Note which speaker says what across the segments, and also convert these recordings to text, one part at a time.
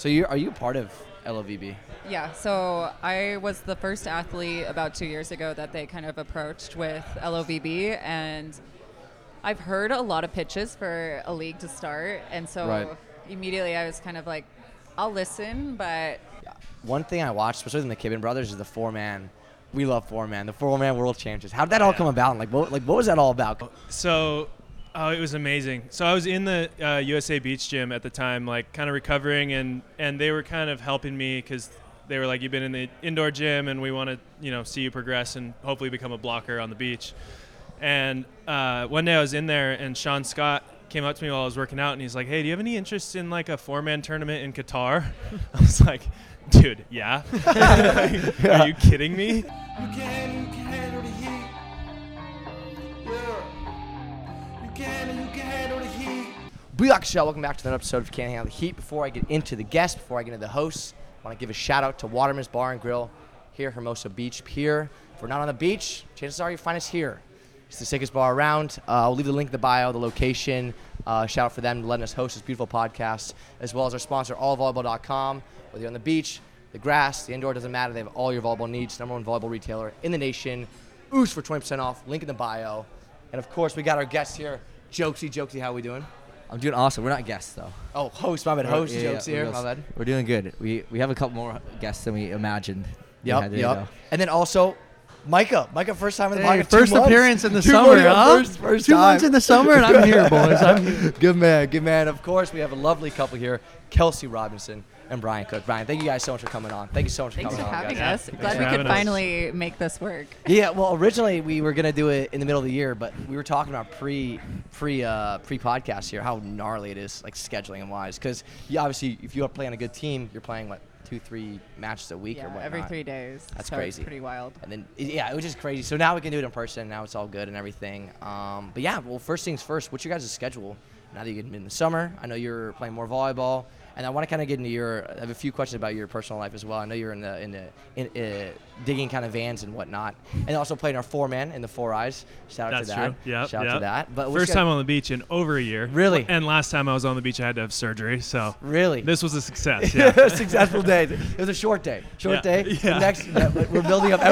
Speaker 1: So are you part of LOVB?
Speaker 2: Yeah, so I was the first athlete about 2 years ago that they kind of approached with LOVB, and I've heard a lot of pitches for a league to start, and so immediately I was kind of like, I'll listen, but...
Speaker 1: Yeah. One thing I watched, especially in the Kibben brothers, is the four-man. We love four-man, the four-man world champions. How did that all come about? What was that all about?
Speaker 3: So... Oh, it was amazing. So I was in the USA Beach gym at the time, like kind of recovering, and they were kind of helping me because they were like, you've been in the indoor gym and we want to, see you progress and hopefully become a blocker on the beach. And one day I was in there and Sean Scott came up to me while I was working out and he's like, hey, do you have any interest in like a four-man tournament in Qatar? I was like, dude, yeah. Are you kidding me?
Speaker 1: Booyaka Show, welcome back to another episode of Can't Handle the Heat. Before I get into the guests, before I get into the hosts, I want to give a shout out to Waterman's Bar and Grill here at Hermosa Beach Pier. If we're not on the beach, chances are you'll find us here. It's the sickest bar around. I'll leave the link in the bio, the location. Shout out for them letting us host this beautiful podcast, as well as our sponsor, allvolleyball.com. Whether you're on the beach, the grass, the indoor, doesn't matter. They have all your volleyball needs. Number one volleyball retailer in the nation. Oosh for 20% off. Link in the bio. And, of course, we got our guests here. Jokesy, how are we doing?
Speaker 4: I'm doing awesome. We're not guests, though.
Speaker 1: Oh, host, my bad. Host, Jokes here, my bad.
Speaker 4: We're doing good. We have a couple more guests than we imagined.
Speaker 1: Yep. And then also, Micah, first time in the podcast.
Speaker 5: First appearance in the summer, huh?
Speaker 1: First
Speaker 5: 2
Speaker 1: time.
Speaker 5: months in the summer, and I'm here, boys. I'm here.
Speaker 1: Good man. Of course, we have a lovely couple here, Kelsey Robinson and Brian Cook. Brian, thank you guys so much for coming on. Thank you so much for coming on,
Speaker 2: Thanks for having
Speaker 1: guys.
Speaker 2: us. Glad we could finally make this work.
Speaker 1: Yeah, well, originally we were gonna do it in the middle of the year, but we were talking about pre-podcast here, how gnarly it is, like scheduling and wise. Because obviously, if you are playing a good team, you're playing 2-3 matches a week or whatnot.
Speaker 2: Every 3 days.
Speaker 1: That's
Speaker 2: so
Speaker 1: crazy.
Speaker 2: It's pretty wild.
Speaker 1: And then it was just crazy. So now we can do it in person. Now it's all good and everything. But yeah, well, first things first. What's your guys' schedule now that you get in the summer? I know you're playing more volleyball. And I want to kind of get into I have a few questions about your personal life as well. I know you're in digging kind of vans and whatnot, and also playing our four-man in the Four Eyes. Shout out to that.
Speaker 3: That's true. Yeah.
Speaker 1: Shout out to that. But
Speaker 3: first time on the beach in over a year.
Speaker 1: Really?
Speaker 3: And last time I was on the beach, I had to have surgery. So
Speaker 1: really,
Speaker 3: this was a success. Yeah.
Speaker 1: Successful day. It was a short day. Day.
Speaker 3: Yeah.
Speaker 1: Next, we're building up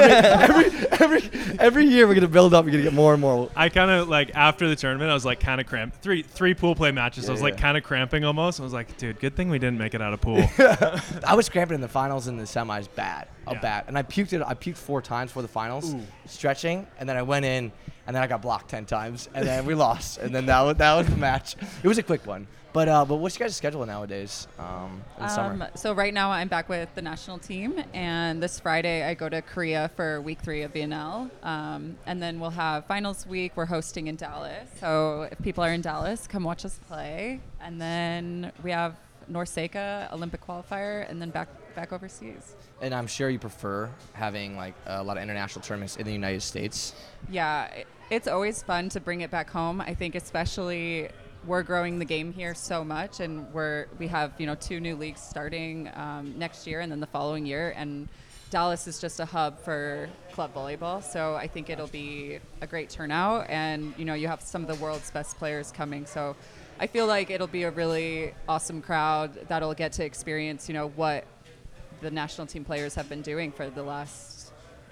Speaker 1: every year. We're gonna build up. We're gonna get more and more.
Speaker 3: I kind of after the tournament, I was kind of cramped. Three pool play matches. I was kind of cramping almost. I was like, dude, good thing we didn't make it out of pool.
Speaker 1: I was cramping in the finals and the semis bad. And I puked 4 times for the finals, stretching, and then I went in, and then I got blocked 10 times, and then we lost, and then that was the match. It was a quick one. But what's your guys' schedule nowadays in the summer?
Speaker 2: So right now I'm back with the national team, and this Friday I go to Korea for week 3 of VNL, and then we'll have finals week. We're hosting in Dallas, so if people are in Dallas, come watch us play. And then we have NORCECA Olympic qualifier, and then back overseas.
Speaker 1: And I'm sure you prefer having a lot of international tournaments in the United States.
Speaker 2: Yeah, it's always fun to bring it back home. I think especially we're growing the game here so much, and we have 2 new leagues starting next year and then the following year, and Dallas is just a hub for club volleyball, so I think it'll be a great turnout, and you have some of the world's best players coming, so I feel like it'll be a really awesome crowd that'll get to experience what the national team players have been doing for the last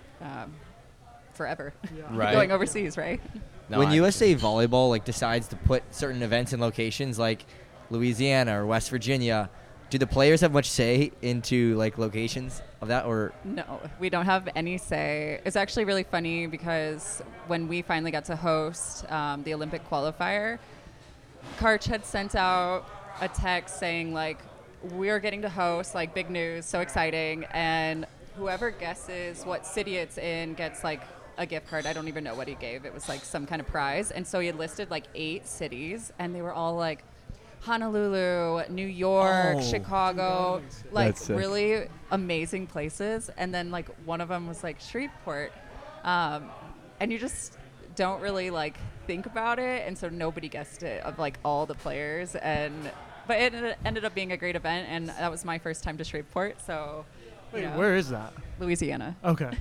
Speaker 2: forever.
Speaker 1: Right.
Speaker 2: Going overseas, right?
Speaker 1: No,
Speaker 4: when USA Volleyball decides to put certain events in locations like Louisiana or West Virginia, do the players have much say into locations of that, or
Speaker 2: no? We don't have any say. It's actually really funny because when we finally got to host the Olympic qualifier, Karch had sent out a text saying we're getting to host, big news, so exciting, and whoever guesses what city it's in gets a gift card. I don't even know what he gave. It was some kind of prize. And so he had listed 8 cities, and they were all Honolulu, New York, Chicago, really amazing places. And then one of them was Shreveport. And you just don't really think about it. And so nobody guessed it of all the players. But it ended up being a great event, and that was my first time to Shreveport. So
Speaker 5: Wait, where is that?
Speaker 2: Louisiana.
Speaker 5: Okay.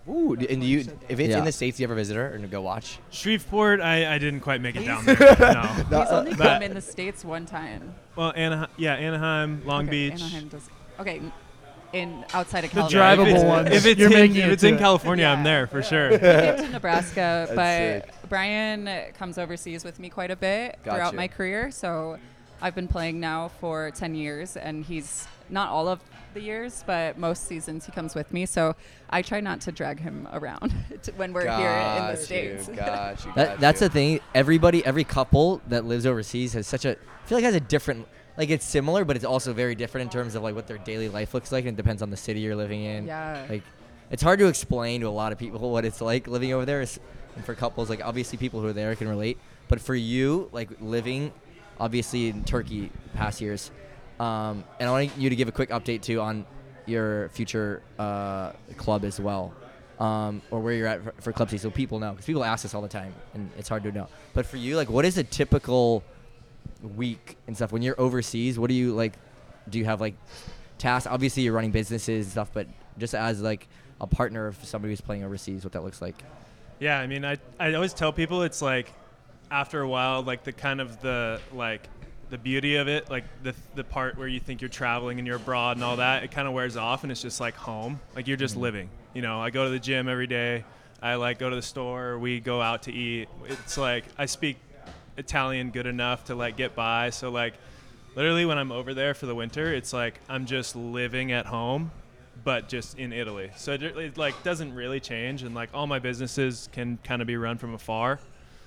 Speaker 1: Ooh, and do you, if it's
Speaker 4: Yeah.
Speaker 1: in the States, do you ever visit her and go watch?
Speaker 3: Shreveport, I didn't quite make it down there. No.
Speaker 2: He's only
Speaker 3: but-
Speaker 2: come in the States one time.
Speaker 3: Well, Anaheim, Long
Speaker 2: Okay,
Speaker 3: Beach.
Speaker 2: Anaheim does. Okay, in outside of
Speaker 5: The
Speaker 2: California.
Speaker 5: drivable
Speaker 3: if it's,
Speaker 5: ones.
Speaker 3: If it's
Speaker 5: You're
Speaker 3: in,
Speaker 5: making
Speaker 3: if
Speaker 5: it
Speaker 3: it's
Speaker 5: to
Speaker 3: in
Speaker 5: it.
Speaker 3: California, I'm
Speaker 2: Yeah.
Speaker 3: there for sure.
Speaker 2: He came to Nebraska, but
Speaker 1: That's sick.
Speaker 2: Brian comes overseas with me quite a bit
Speaker 1: Gotcha.
Speaker 2: throughout my career. So I've been playing now for 10 years, and he's not all of the years, but most seasons he comes with me. So I try not to drag him around when we're here in the States.
Speaker 4: That's the thing. Every couple that lives overseas has such a, I feel like has a different, like it's similar, but it's also very different in terms of like what their daily life looks like, and it depends on the city you're living in.
Speaker 2: Yeah.
Speaker 4: Like, it's hard to explain to a lot of people what it's like living over there. And for couples, like obviously people who are there can relate, but for you, like living, obviously in Turkey past years, and I want you to give a quick update too on your future club as well, or where you're at for club season, so people know, because people ask us all the time, and it's hard to know. But for you, like, what is a typical week and stuff when you're overseas? What do you like? Do you have like tasks? Obviously, you're running businesses and stuff, but just as like a partner of somebody who's playing overseas, what that looks like.
Speaker 3: Yeah, I mean, I always tell people it's like after a while, like the kind of the like the beauty of it, like the part where you think you're traveling and you're abroad and all that, it kind of wears off and it's just like home. Like you're just living. You know, I go to the gym every day. I like go to the store. We go out to eat. It's like I speak Italian good enough to like get by. So like literally when I'm over there for the winter, it's like I'm just living at home, but just in Italy. So it like doesn't really change, and like all my businesses can kind of be run from afar.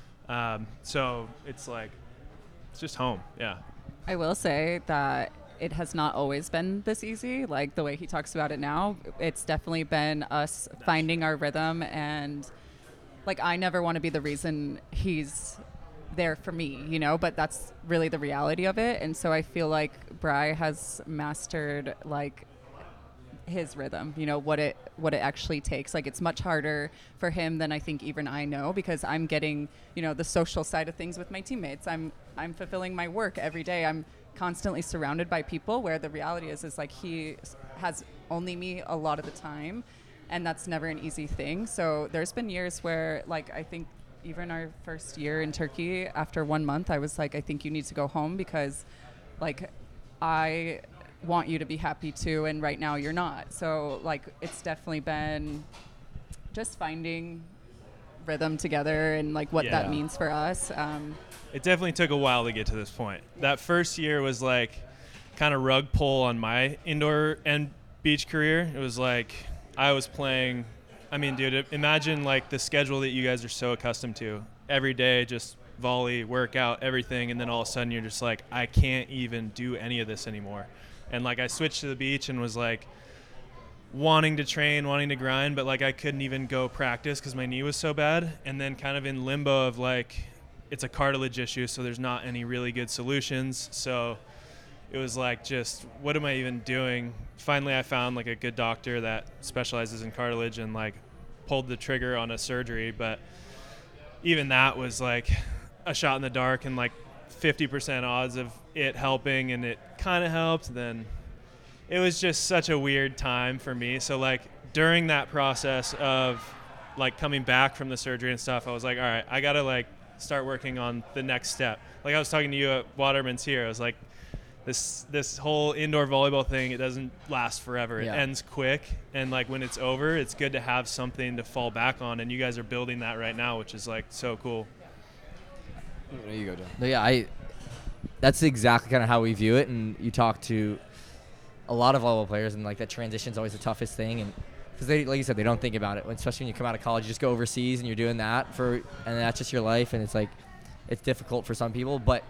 Speaker 3: So it's like it's just home. Yeah.
Speaker 2: I will say that it has not always been this easy. Like the way he talks about it now, it's definitely been us finding our rhythm, and like I never want to be the reason he's there for me, you know, but that's really the reality of it. And so I feel like Bri has mastered like his rhythm, you know, what it actually takes. Like it's much harder for him than I think even I know, because I'm getting, you know, the social side of things with my teammates. I'm fulfilling my work every day. I'm constantly surrounded by people, where the reality is like he has only me a lot of the time, and that's never an easy thing. So there's been years where like I think even our first year in Turkey, after 1 month, I was like, I think you need to go home, because like I want you to be happy too, and right now you're not. So like it's definitely been just finding rhythm together and like what that means for us.
Speaker 3: It definitely took a while to get to this point. That first year was like kind of rug pull on my indoor and beach career. It was like I was playing, I mean, dude, imagine like the schedule that you guys are so accustomed to. Every day, just volley, workout, everything, and then all of a sudden you're just like, I can't even do any of this anymore. And like I switched to the beach and was like wanting to train, wanting to grind, but like I couldn't even go practice because my knee was so bad. And then kind of in limbo of like, it's a cartilage issue, so there's not any really good solutions. So it was like, just what am I even doing? Finally, I found like a good doctor that specializes in cartilage and like pulled the trigger on a surgery. But even that was like a shot in the dark, and like 50% odds of it helping, and it kind of helped. Then it was just such a weird time for me. So like during that process of like coming back from the surgery and stuff, I was like, all right, I gotta like start working on the next step. Like I was talking to you at Waterman's here, I was like, this whole indoor volleyball thing, it doesn't last forever. It ends quick, and like when it's over, it's good to have something to fall back on, and you guys are building that right now, which is like so cool.
Speaker 1: There you go, John.
Speaker 4: No, yeah, that's exactly kind of how we view it. And you talk to a lot of volleyball players, and like that transition is always the toughest thing. And because they, like you said, they don't think about it. Especially when you come out of college, you just go overseas and you're doing that and that's just your life. And it's like, it's difficult for some people. But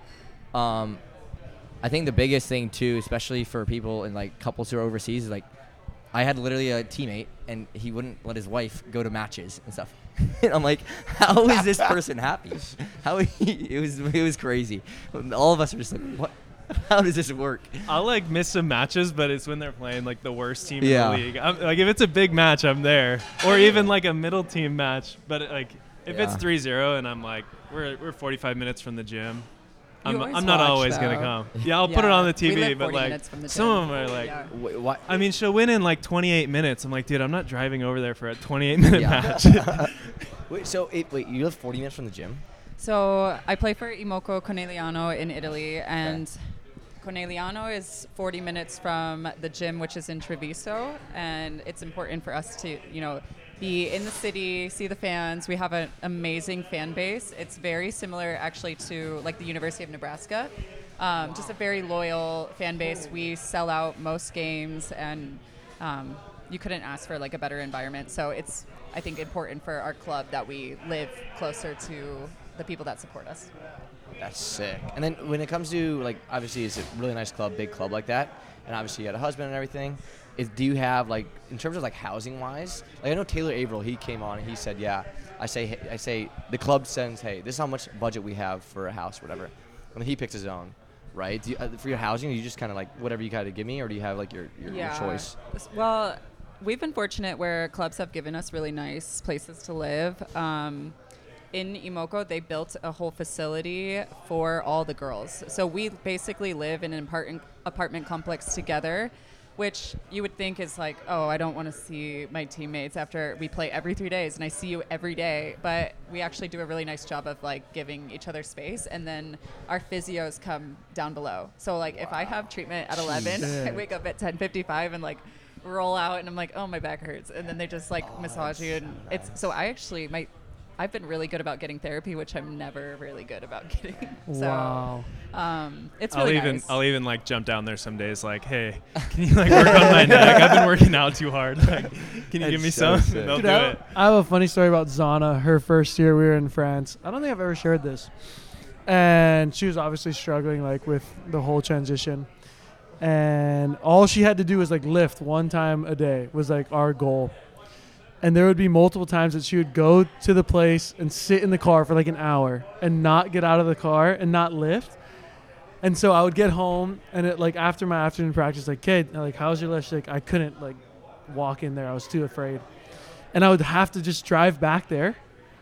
Speaker 4: I think the biggest thing too, especially for people and like couples who are overseas, is like, I had literally a teammate, and he wouldn't let his wife go to matches and stuff. And I'm like, how is this person happy? It was crazy. All of us are just like, what? How does this work?
Speaker 3: I'll like miss some matches, but it's when they're playing like the worst team in
Speaker 4: Yeah.
Speaker 3: the league. Like if it's a big match, I'm there, or even like a middle team match. But like if it's 3-0 and I'm like, we're 45 minutes from the gym, I'm
Speaker 2: always
Speaker 3: not
Speaker 2: watch,
Speaker 3: always gonna
Speaker 2: though.
Speaker 3: come. Yeah, I'll put it
Speaker 2: Yeah,
Speaker 3: on the
Speaker 2: we
Speaker 3: TV,
Speaker 2: live
Speaker 3: but
Speaker 2: 40
Speaker 3: like
Speaker 2: minutes from the
Speaker 3: some
Speaker 2: gym.
Speaker 3: of them are like.
Speaker 2: Yeah.
Speaker 1: Wait, what?
Speaker 3: I mean, she'll win in like 28 minutes. I'm like, dude, I'm not driving over there for a 28-minute
Speaker 1: Yeah.
Speaker 3: match.
Speaker 1: Wait, so you live 40 minutes from the gym?
Speaker 2: So I play for Imoco Conegliano in Italy, and Conegliano is 40 minutes from the gym, which is in Treviso, and it's important for us to, be in the city, see the fans. We have an amazing fan base. It's very similar, actually, to like the University of Nebraska. Just a very loyal fan base. We sell out most games, and you couldn't ask for like a better environment. So it's, I think, important for our club that we live closer to the people that support us.
Speaker 1: That's sick. And then when it comes to, like, obviously it's a really nice club, big club like that, and obviously you had a husband and everything, do you have, like, in terms of, like, housing-wise, like, I know Taylor Averill, he came on and he said, yeah, I say the club sends, hey, this is how much budget we have for a house or whatever. And then he picks his own, right? Do you, for your housing, you just kind of, like, whatever you got to give me, or do you have, like, your choice?
Speaker 2: Well, we've been fortunate where clubs have given us really nice places to live. In Imoco, they built a whole facility for all the girls. So we basically live in an apartment complex together, which you would think is like, oh, I don't want to see my teammates after we play every 3 days and I see you every day. But we actually do a really nice job of like giving each other space. And then our physios come down below. So like if I have treatment at 11, I wake up at 10:55 and like roll out and I'm like, oh, my back hurts. And then they just like massage you. And it's, so I actually, I've been really good about getting therapy, which I'm never really good about getting. So,
Speaker 5: Wow.
Speaker 2: It's really nice.
Speaker 3: I'll even like jump down there some days, like, hey, can you like work on my neck? I've been working out too hard. Like, can you give me
Speaker 1: so
Speaker 3: some?
Speaker 1: sick.
Speaker 3: And they'll
Speaker 5: Dude,
Speaker 3: do
Speaker 5: I
Speaker 3: it.
Speaker 5: I have a funny story about Zana. Her first year we were in France. I don't think I've ever shared this. And she was obviously struggling like with the whole transition. And all she had to do was like lift one time a day was like our goal. And there would be multiple times that she would go to the place and sit in the car for like an hour and not get out of the car and not lift. And so I would get home and it like after my afternoon practice, like, Kate, like, how's your lift? She's like, I couldn't like walk in there. I was too afraid. And I would have to just drive back there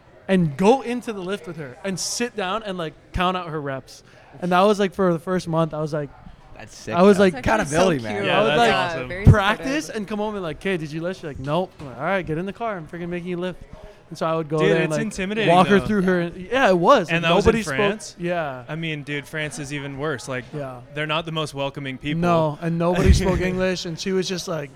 Speaker 5: and go into the lift with her and sit down and like count out her reps. And that was like for the first month, I was like,
Speaker 1: That's sick.
Speaker 5: I was
Speaker 1: though.
Speaker 5: like,
Speaker 2: It's actually
Speaker 1: accountability,
Speaker 2: so
Speaker 1: man.
Speaker 2: cute.
Speaker 3: Yeah,
Speaker 5: I would
Speaker 3: that's
Speaker 5: like
Speaker 3: awesome.
Speaker 2: very
Speaker 5: practice
Speaker 2: supportive.
Speaker 5: and come home and like, Kay, did you lift? She's like, nope. I'm like, all right, get in the car. I'm freaking making you lift. And so I would go
Speaker 3: Dude,
Speaker 5: there and
Speaker 3: it's
Speaker 5: like
Speaker 3: intimidating,
Speaker 5: walk her
Speaker 3: though.
Speaker 5: through her. Yeah, it was.
Speaker 3: And that was in
Speaker 5: nobody
Speaker 3: France?
Speaker 5: spoke. Yeah.
Speaker 3: I mean, dude, France is even worse. Like,
Speaker 5: Yeah.
Speaker 3: they're not the most welcoming people.
Speaker 5: No, and nobody spoke English, and she was just like,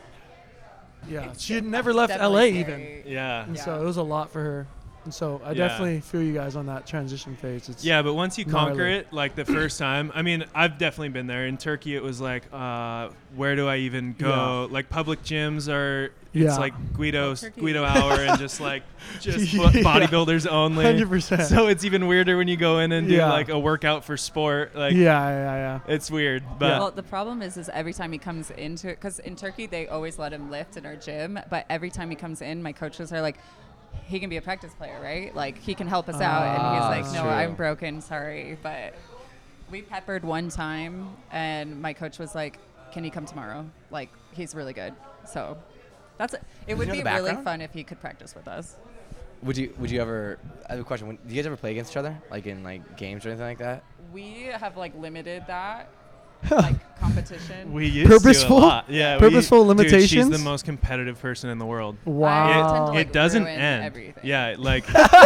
Speaker 5: yeah, she had never left
Speaker 2: Definitely
Speaker 5: LA
Speaker 2: scary.
Speaker 5: even,
Speaker 3: Yeah.
Speaker 5: and
Speaker 2: Yeah.
Speaker 5: so it was a lot for her. And so I
Speaker 3: Yeah.
Speaker 5: definitely feel you guys on that transition phase. It's
Speaker 3: Yeah, but once you conquer
Speaker 5: gnarly.
Speaker 3: it, like the first time, I mean, I've definitely been there. In Turkey, it was like, where do I even go? Like public gyms are, it's
Speaker 5: Yeah.
Speaker 3: like Guido
Speaker 2: Turkey.
Speaker 3: hour and just like just
Speaker 5: Yeah.
Speaker 3: bodybuilders only.
Speaker 5: 100%.
Speaker 3: So it's even weirder when you go in and do
Speaker 5: Yeah.
Speaker 3: like a workout for sport. Like,
Speaker 5: yeah.
Speaker 3: it's weird, but
Speaker 2: Well, the problem is every time he comes into it, because in Turkey they always let him lift in our gym, but every time he comes in, my coaches are like, he can be a practice player, right? Like he can help us out, and he's like,
Speaker 1: that's
Speaker 2: no,
Speaker 1: true.
Speaker 2: I'm broken, sorry, but we peppered one time, and my coach was like, can he come tomorrow? Like he's really good, so that's it. It would
Speaker 1: he know
Speaker 2: be
Speaker 1: the
Speaker 2: really
Speaker 1: background?
Speaker 2: fun if he could practice with us.
Speaker 1: Would you ever? I have a question. Do you guys ever play against each other, like in like games or anything like that?
Speaker 2: We have like limited that like competition.
Speaker 3: we used
Speaker 5: Purposeful?
Speaker 3: to a lot. Yeah,
Speaker 5: Purposeful
Speaker 3: Dude, she's
Speaker 5: limitations?
Speaker 3: the most competitive person in the world.
Speaker 2: I
Speaker 5: Wow.
Speaker 2: tend to, like,
Speaker 3: It doesn't
Speaker 2: ruin
Speaker 3: end.
Speaker 2: everything.
Speaker 3: Yeah, like,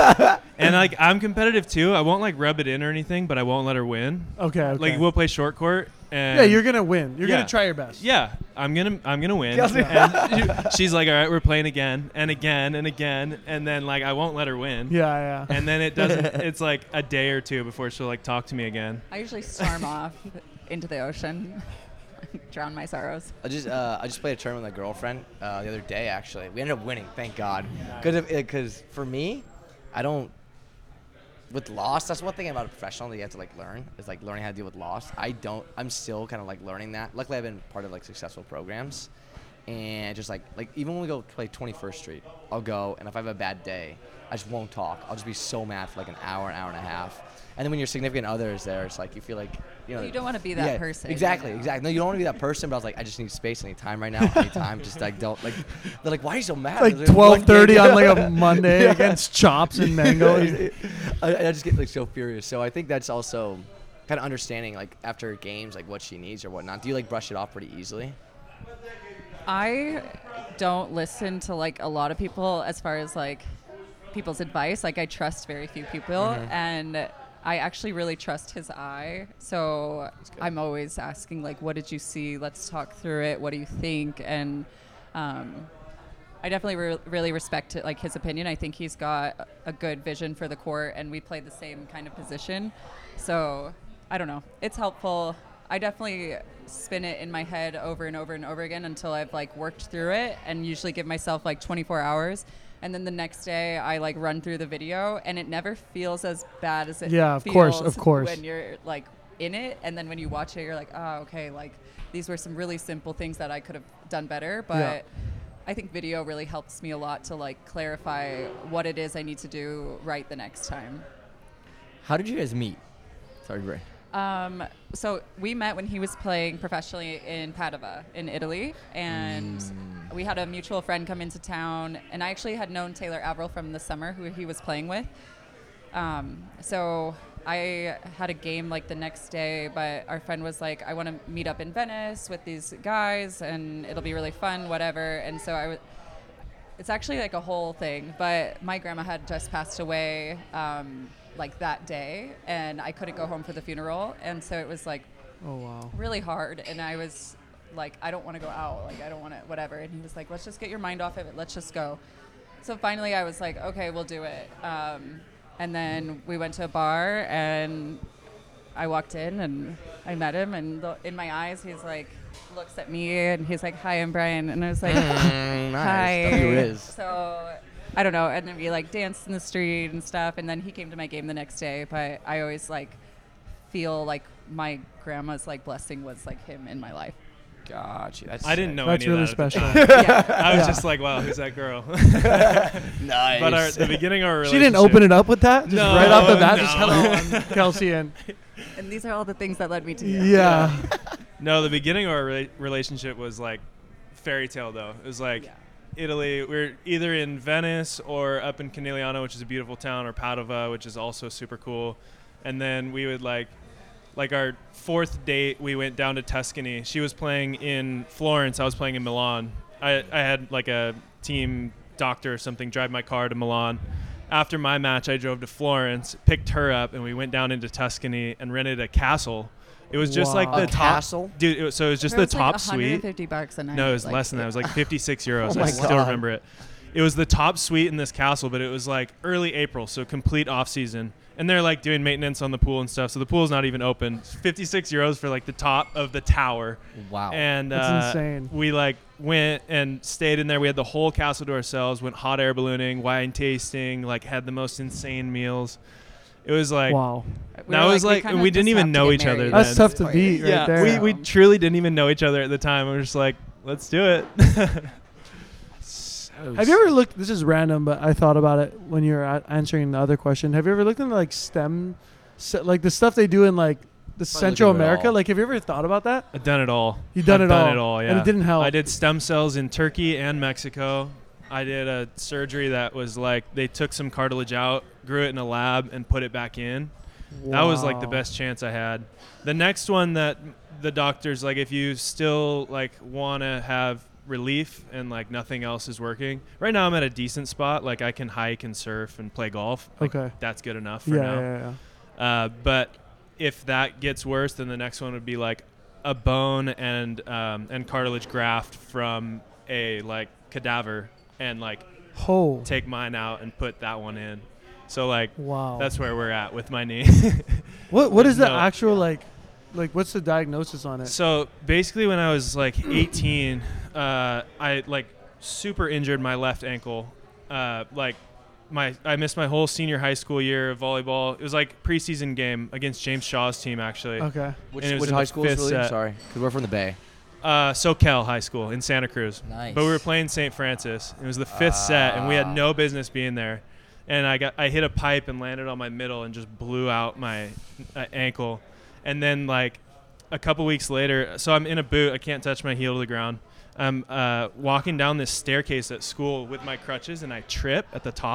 Speaker 3: and like I'm competitive too. I won't like rub it in or anything, but I won't let her win.
Speaker 5: Okay.
Speaker 3: Like we'll play short court, and
Speaker 5: yeah, you're gonna win. You're
Speaker 3: Yeah.
Speaker 5: gonna try your best.
Speaker 3: yeah, I'm gonna win.
Speaker 1: Kelsey.
Speaker 3: And she's like, all right, we're playing again and again and again, and then like I won't let her win.
Speaker 5: Yeah.
Speaker 3: And then it doesn't. It's like a day or two before she'll like talk to me again.
Speaker 2: I usually storm off into the ocean, drown my sorrows.
Speaker 1: I just played a tournament with my girlfriend the other day. Actually, we ended up winning. Thank God. Because for me, I don't. With loss, that's one thing about a professional that you have to like learn is like learning how to deal with loss. I'm still kind of like learning that. Luckily, I've been part of like successful programs, and just like even when we go play 21st Street, I'll go, and if I have a bad day, I just won't talk. I'll just be so mad for like an hour and a half. And then when your significant other is there, it's like you feel like
Speaker 2: You don't want to be that person.
Speaker 1: Exactly,
Speaker 2: you know?
Speaker 1: exactly. No, you don't want to be that person. But I was like, I just need space. I need time right now. I need time. Just like don't like. They're like, why are you so mad?
Speaker 5: Like
Speaker 1: There's one
Speaker 5: 12:30
Speaker 1: game.
Speaker 5: on like a Monday
Speaker 1: Yeah.
Speaker 5: against Chops and Mango.
Speaker 1: I just get like so furious. So I think that's also kind of understanding like after games like what she needs or whatnot? Do you like brush it off pretty easily?
Speaker 2: I don't listen to like a lot of people as far as like people's advice. Like I trust very few people, and I actually really trust his eye. So I'm always asking like, what did you see? Let's talk through it. What do you think? And I definitely really respect like his opinion. I think he's got a good vision for the court, and we play the same kind of position. So I don't know. It's helpful. I definitely spin it in my head over and over and over again until I've like worked through it, and usually give myself like 24 hours. And then the next day I like run through the video, and it never feels as bad as it feels
Speaker 5: of course.
Speaker 2: when you're like in it. And then when you watch it, you're like, oh, okay, like these were some really simple things that I could have done better. But I think video really helps me a lot to like clarify what it is I need to do right the next time.
Speaker 4: How did you guys meet? Sorry, Ray.
Speaker 2: So we met when he was playing professionally in Padova in Italy, and we had a mutual friend come into town, and I actually had known Taylor Averill from the summer who he was playing with. So I had a game like the next day, but our friend was like, I want to meet up in Venice with these guys and it'll be really fun, whatever. And so it's actually like a whole thing, but my grandma had just passed away like that day, and I couldn't go home for the funeral, and so it was like really hard, and I was like, I don't want to go out, like I don't want to whatever, and he was like, let's just get your mind off of it, let's just go. So finally I was like, okay, we'll do it. And then we went to a bar, and I walked in and I met him, and in my eyes he's like looks at me and he's like, hi, I'm Brian, and I was like,
Speaker 1: Nice.
Speaker 2: hi.
Speaker 1: Who is?
Speaker 2: So I don't know, and then we like danced in the street and stuff, and then he came to my game the next day. But I always like feel like my grandma's like blessing was like him in my life.
Speaker 1: Gotcha. That's
Speaker 3: I didn't know
Speaker 5: That's
Speaker 3: any
Speaker 5: really
Speaker 3: of that.
Speaker 5: special.
Speaker 2: Yeah.
Speaker 3: I was just like, wow, who's that girl?
Speaker 1: nice.
Speaker 3: But the beginning of our
Speaker 5: She
Speaker 3: relationship.
Speaker 5: didn't open it up with that? Just
Speaker 3: No,
Speaker 5: right off the bat,
Speaker 3: no.
Speaker 5: just hello, I'm Kelsey, and
Speaker 2: And these are all the things that led me to you.
Speaker 5: yeah.
Speaker 3: No, the beginning of our relationship was like fairy tale, though. It was like Italy. We were either in Venice or up in Canigliano, which is a beautiful town, or Padova, which is also super cool. And then we would like our fourth date, we went down to Tuscany. She was playing in Florence. I was playing in Milan. I had like a team doctor or something drive my car to Milan. After my match, I drove to Florence, picked her up, and we went down into Tuscany and rented a castle. It was just like
Speaker 5: Wow.
Speaker 3: the
Speaker 1: A
Speaker 3: top
Speaker 1: castle?
Speaker 3: dude. It was just
Speaker 2: It
Speaker 3: the
Speaker 2: was
Speaker 3: top
Speaker 2: like
Speaker 3: suite.
Speaker 2: $150 a night.
Speaker 3: No, it was
Speaker 2: like,
Speaker 3: less than that. It was like 56 euros.
Speaker 1: Oh my
Speaker 3: I still
Speaker 1: God.
Speaker 3: remember it. It was the top suite in this castle, but it was like early April, so complete off season. And they're like doing maintenance on the pool and stuff, so the pool's not even open. 56 euros for like the top of the tower.
Speaker 4: Wow.
Speaker 3: And
Speaker 5: That's insane.
Speaker 3: we like went and stayed in there. We had the whole castle to ourselves, went hot air ballooning, wine tasting, like had the most insane meals. It was like,
Speaker 5: Wow.
Speaker 3: that was like,
Speaker 2: kinda
Speaker 3: we didn't
Speaker 2: just
Speaker 3: even
Speaker 2: have to
Speaker 3: know
Speaker 2: get
Speaker 3: each other
Speaker 2: married
Speaker 3: then.
Speaker 5: That's tough to
Speaker 2: Point.
Speaker 5: beat right
Speaker 3: yeah,
Speaker 5: there.
Speaker 3: we truly didn't even know each other at the time. We were just like, let's do it.
Speaker 5: Have you ever looked? This is random, but I thought about it when you were answering the other question. Have you ever looked into like like the stuff they do in like the Central
Speaker 1: look into it
Speaker 5: America?
Speaker 1: all.
Speaker 5: Like, have you ever thought about that?
Speaker 3: I've done it all.
Speaker 5: You've done
Speaker 3: I've
Speaker 5: it
Speaker 3: done
Speaker 5: all.
Speaker 3: it all, yeah.
Speaker 5: And it didn't help.
Speaker 3: I did stem cells in Turkey and Mexico. I did a surgery that was like they took some cartilage out, grew it in a lab, and put it back in. That was like the
Speaker 5: Wow.
Speaker 3: best chance I had. The next one that the doctors like, if you still like want to have relief and like nothing else is working. Right now I'm at a decent spot. Like I can hike and surf and play golf. Like,
Speaker 5: Okay.
Speaker 3: that's good enough for
Speaker 5: Yeah,
Speaker 3: now.
Speaker 5: yeah, yeah.
Speaker 3: But if that gets worse, then the next one would be like a bone and cartilage graft from a like cadaver, and like
Speaker 5: Oh,
Speaker 3: take mine out and put that one in. So like
Speaker 5: wow.
Speaker 3: that's where we're at with my knee.
Speaker 5: What is the
Speaker 3: No.
Speaker 5: actual like what's the diagnosis on it?
Speaker 3: So basically, when I was like 18, I like super injured my left ankle. Like I missed my whole senior high school year of volleyball. It was like preseason game against James Shaw's team actually.
Speaker 5: Okay.
Speaker 1: Which
Speaker 3: And it was
Speaker 1: which
Speaker 3: in
Speaker 1: high
Speaker 3: the
Speaker 1: school is
Speaker 3: fifth
Speaker 1: really?
Speaker 3: set.
Speaker 1: Sorry, because we're from the Bay.
Speaker 3: SoCal High School in Santa Cruz.
Speaker 4: Nice.
Speaker 3: But we were playing St. Francis. It was the fifth set, and we had no business being there. And I hit a pipe and landed on my middle and just blew out my ankle. And then like a couple weeks later, so I'm in a boot. I can't touch my heel to the ground. I'm walking down this staircase at school with my crutches, and I trip at the top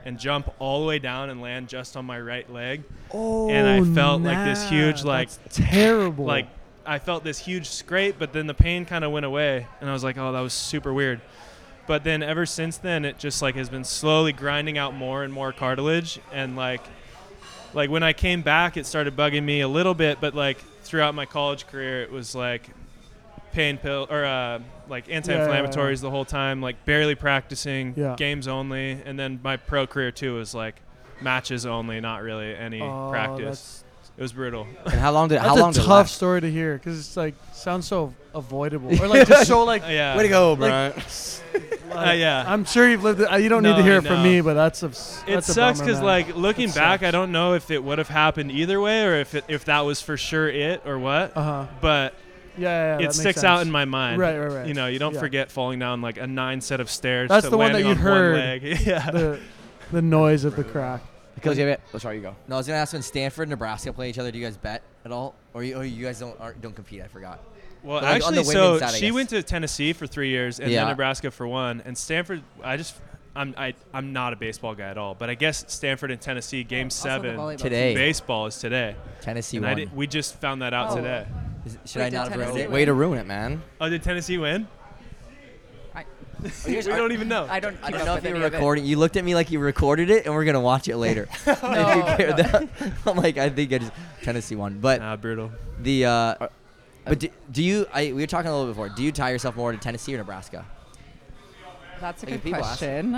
Speaker 3: and jump all the way down and land just on my right leg.
Speaker 5: Oh,
Speaker 3: And I felt like this huge, like,
Speaker 5: that's terrible.
Speaker 3: like I felt this huge scrape, but then the pain kind of went away, and I was like, oh, that was super weird. But then ever since then, it just like has been slowly grinding out more and more cartilage, and like when I came back, it started bugging me a little bit, but like throughout my college career, it was like pain pill or like anti-inflammatories the whole time, like barely practicing, games only, and then my pro career too was like matches only, not really any practice. It was brutal.
Speaker 1: And how long did
Speaker 5: That's
Speaker 1: it
Speaker 5: a tough
Speaker 1: last?
Speaker 5: story to hear because it's like sounds so avoidable or like just so like.
Speaker 3: Yeah.
Speaker 1: Way to go, Brian.
Speaker 3: Yeah.
Speaker 5: I'm sure you've lived it. You don't need
Speaker 3: No,
Speaker 5: to hear
Speaker 3: I
Speaker 5: it from
Speaker 3: know.
Speaker 5: me, but that's a.
Speaker 3: It
Speaker 5: That's a
Speaker 3: sucks
Speaker 5: bummer,
Speaker 3: because,
Speaker 5: man.
Speaker 3: like, looking
Speaker 5: It
Speaker 3: back,
Speaker 5: sucks.
Speaker 3: I don't know if it would have happened either way or if that was for sure it or what. But
Speaker 5: Yeah,
Speaker 3: it
Speaker 5: that makes
Speaker 3: sticks out
Speaker 5: sense.
Speaker 3: in my mind.
Speaker 5: Right.
Speaker 3: You know, you don't
Speaker 5: Yeah.
Speaker 3: forget falling down like a 9 set of stairs.
Speaker 5: That's
Speaker 3: to
Speaker 5: the one that
Speaker 3: landing
Speaker 5: you
Speaker 3: on one
Speaker 5: heard.
Speaker 3: leg. Yeah.
Speaker 5: The noise of the crack.
Speaker 1: Because you have it. Oh, sorry, you go.
Speaker 4: No, I was gonna ask when Stanford and Nebraska play each other. Do you guys bet at all, or you guys don't compete? I forgot.
Speaker 3: Well,
Speaker 4: But, like, on
Speaker 3: actually,
Speaker 4: the
Speaker 3: so
Speaker 4: women's side, I
Speaker 3: she
Speaker 4: guess.
Speaker 3: went to Tennessee for 3 years and
Speaker 4: Yeah.
Speaker 3: then Nebraska for 1. And Stanford, I'm not a baseball guy at all, but I guess Stanford and Tennessee game
Speaker 2: Also the
Speaker 3: 7
Speaker 2: volleyball
Speaker 4: Today.
Speaker 2: team.
Speaker 3: baseball is today.
Speaker 4: Tennessee
Speaker 3: And
Speaker 4: won.
Speaker 3: we just found that out
Speaker 2: Oh.
Speaker 3: today.
Speaker 4: Should
Speaker 2: Wait,
Speaker 4: I
Speaker 2: did
Speaker 4: not have ruined
Speaker 2: Tennessee
Speaker 4: it?
Speaker 2: win?
Speaker 1: Way to ruin it, man.
Speaker 3: Oh, did Tennessee win?
Speaker 2: I,
Speaker 3: We don't even know.
Speaker 2: I don't.
Speaker 4: I
Speaker 2: keep
Speaker 4: don't
Speaker 2: up
Speaker 4: know
Speaker 2: with
Speaker 4: if you
Speaker 2: any
Speaker 4: were
Speaker 2: of it.
Speaker 4: recording. You looked at me like you recorded it, and we're gonna watch it later. If you care that. I'm like, I think I just Tennessee won, but
Speaker 3: Brutal.
Speaker 4: the. But do you? We were talking a little bit before. Do you tie yourself more to Tennessee or Nebraska?
Speaker 2: That's a
Speaker 4: Like,
Speaker 2: good
Speaker 4: people ask.
Speaker 2: question.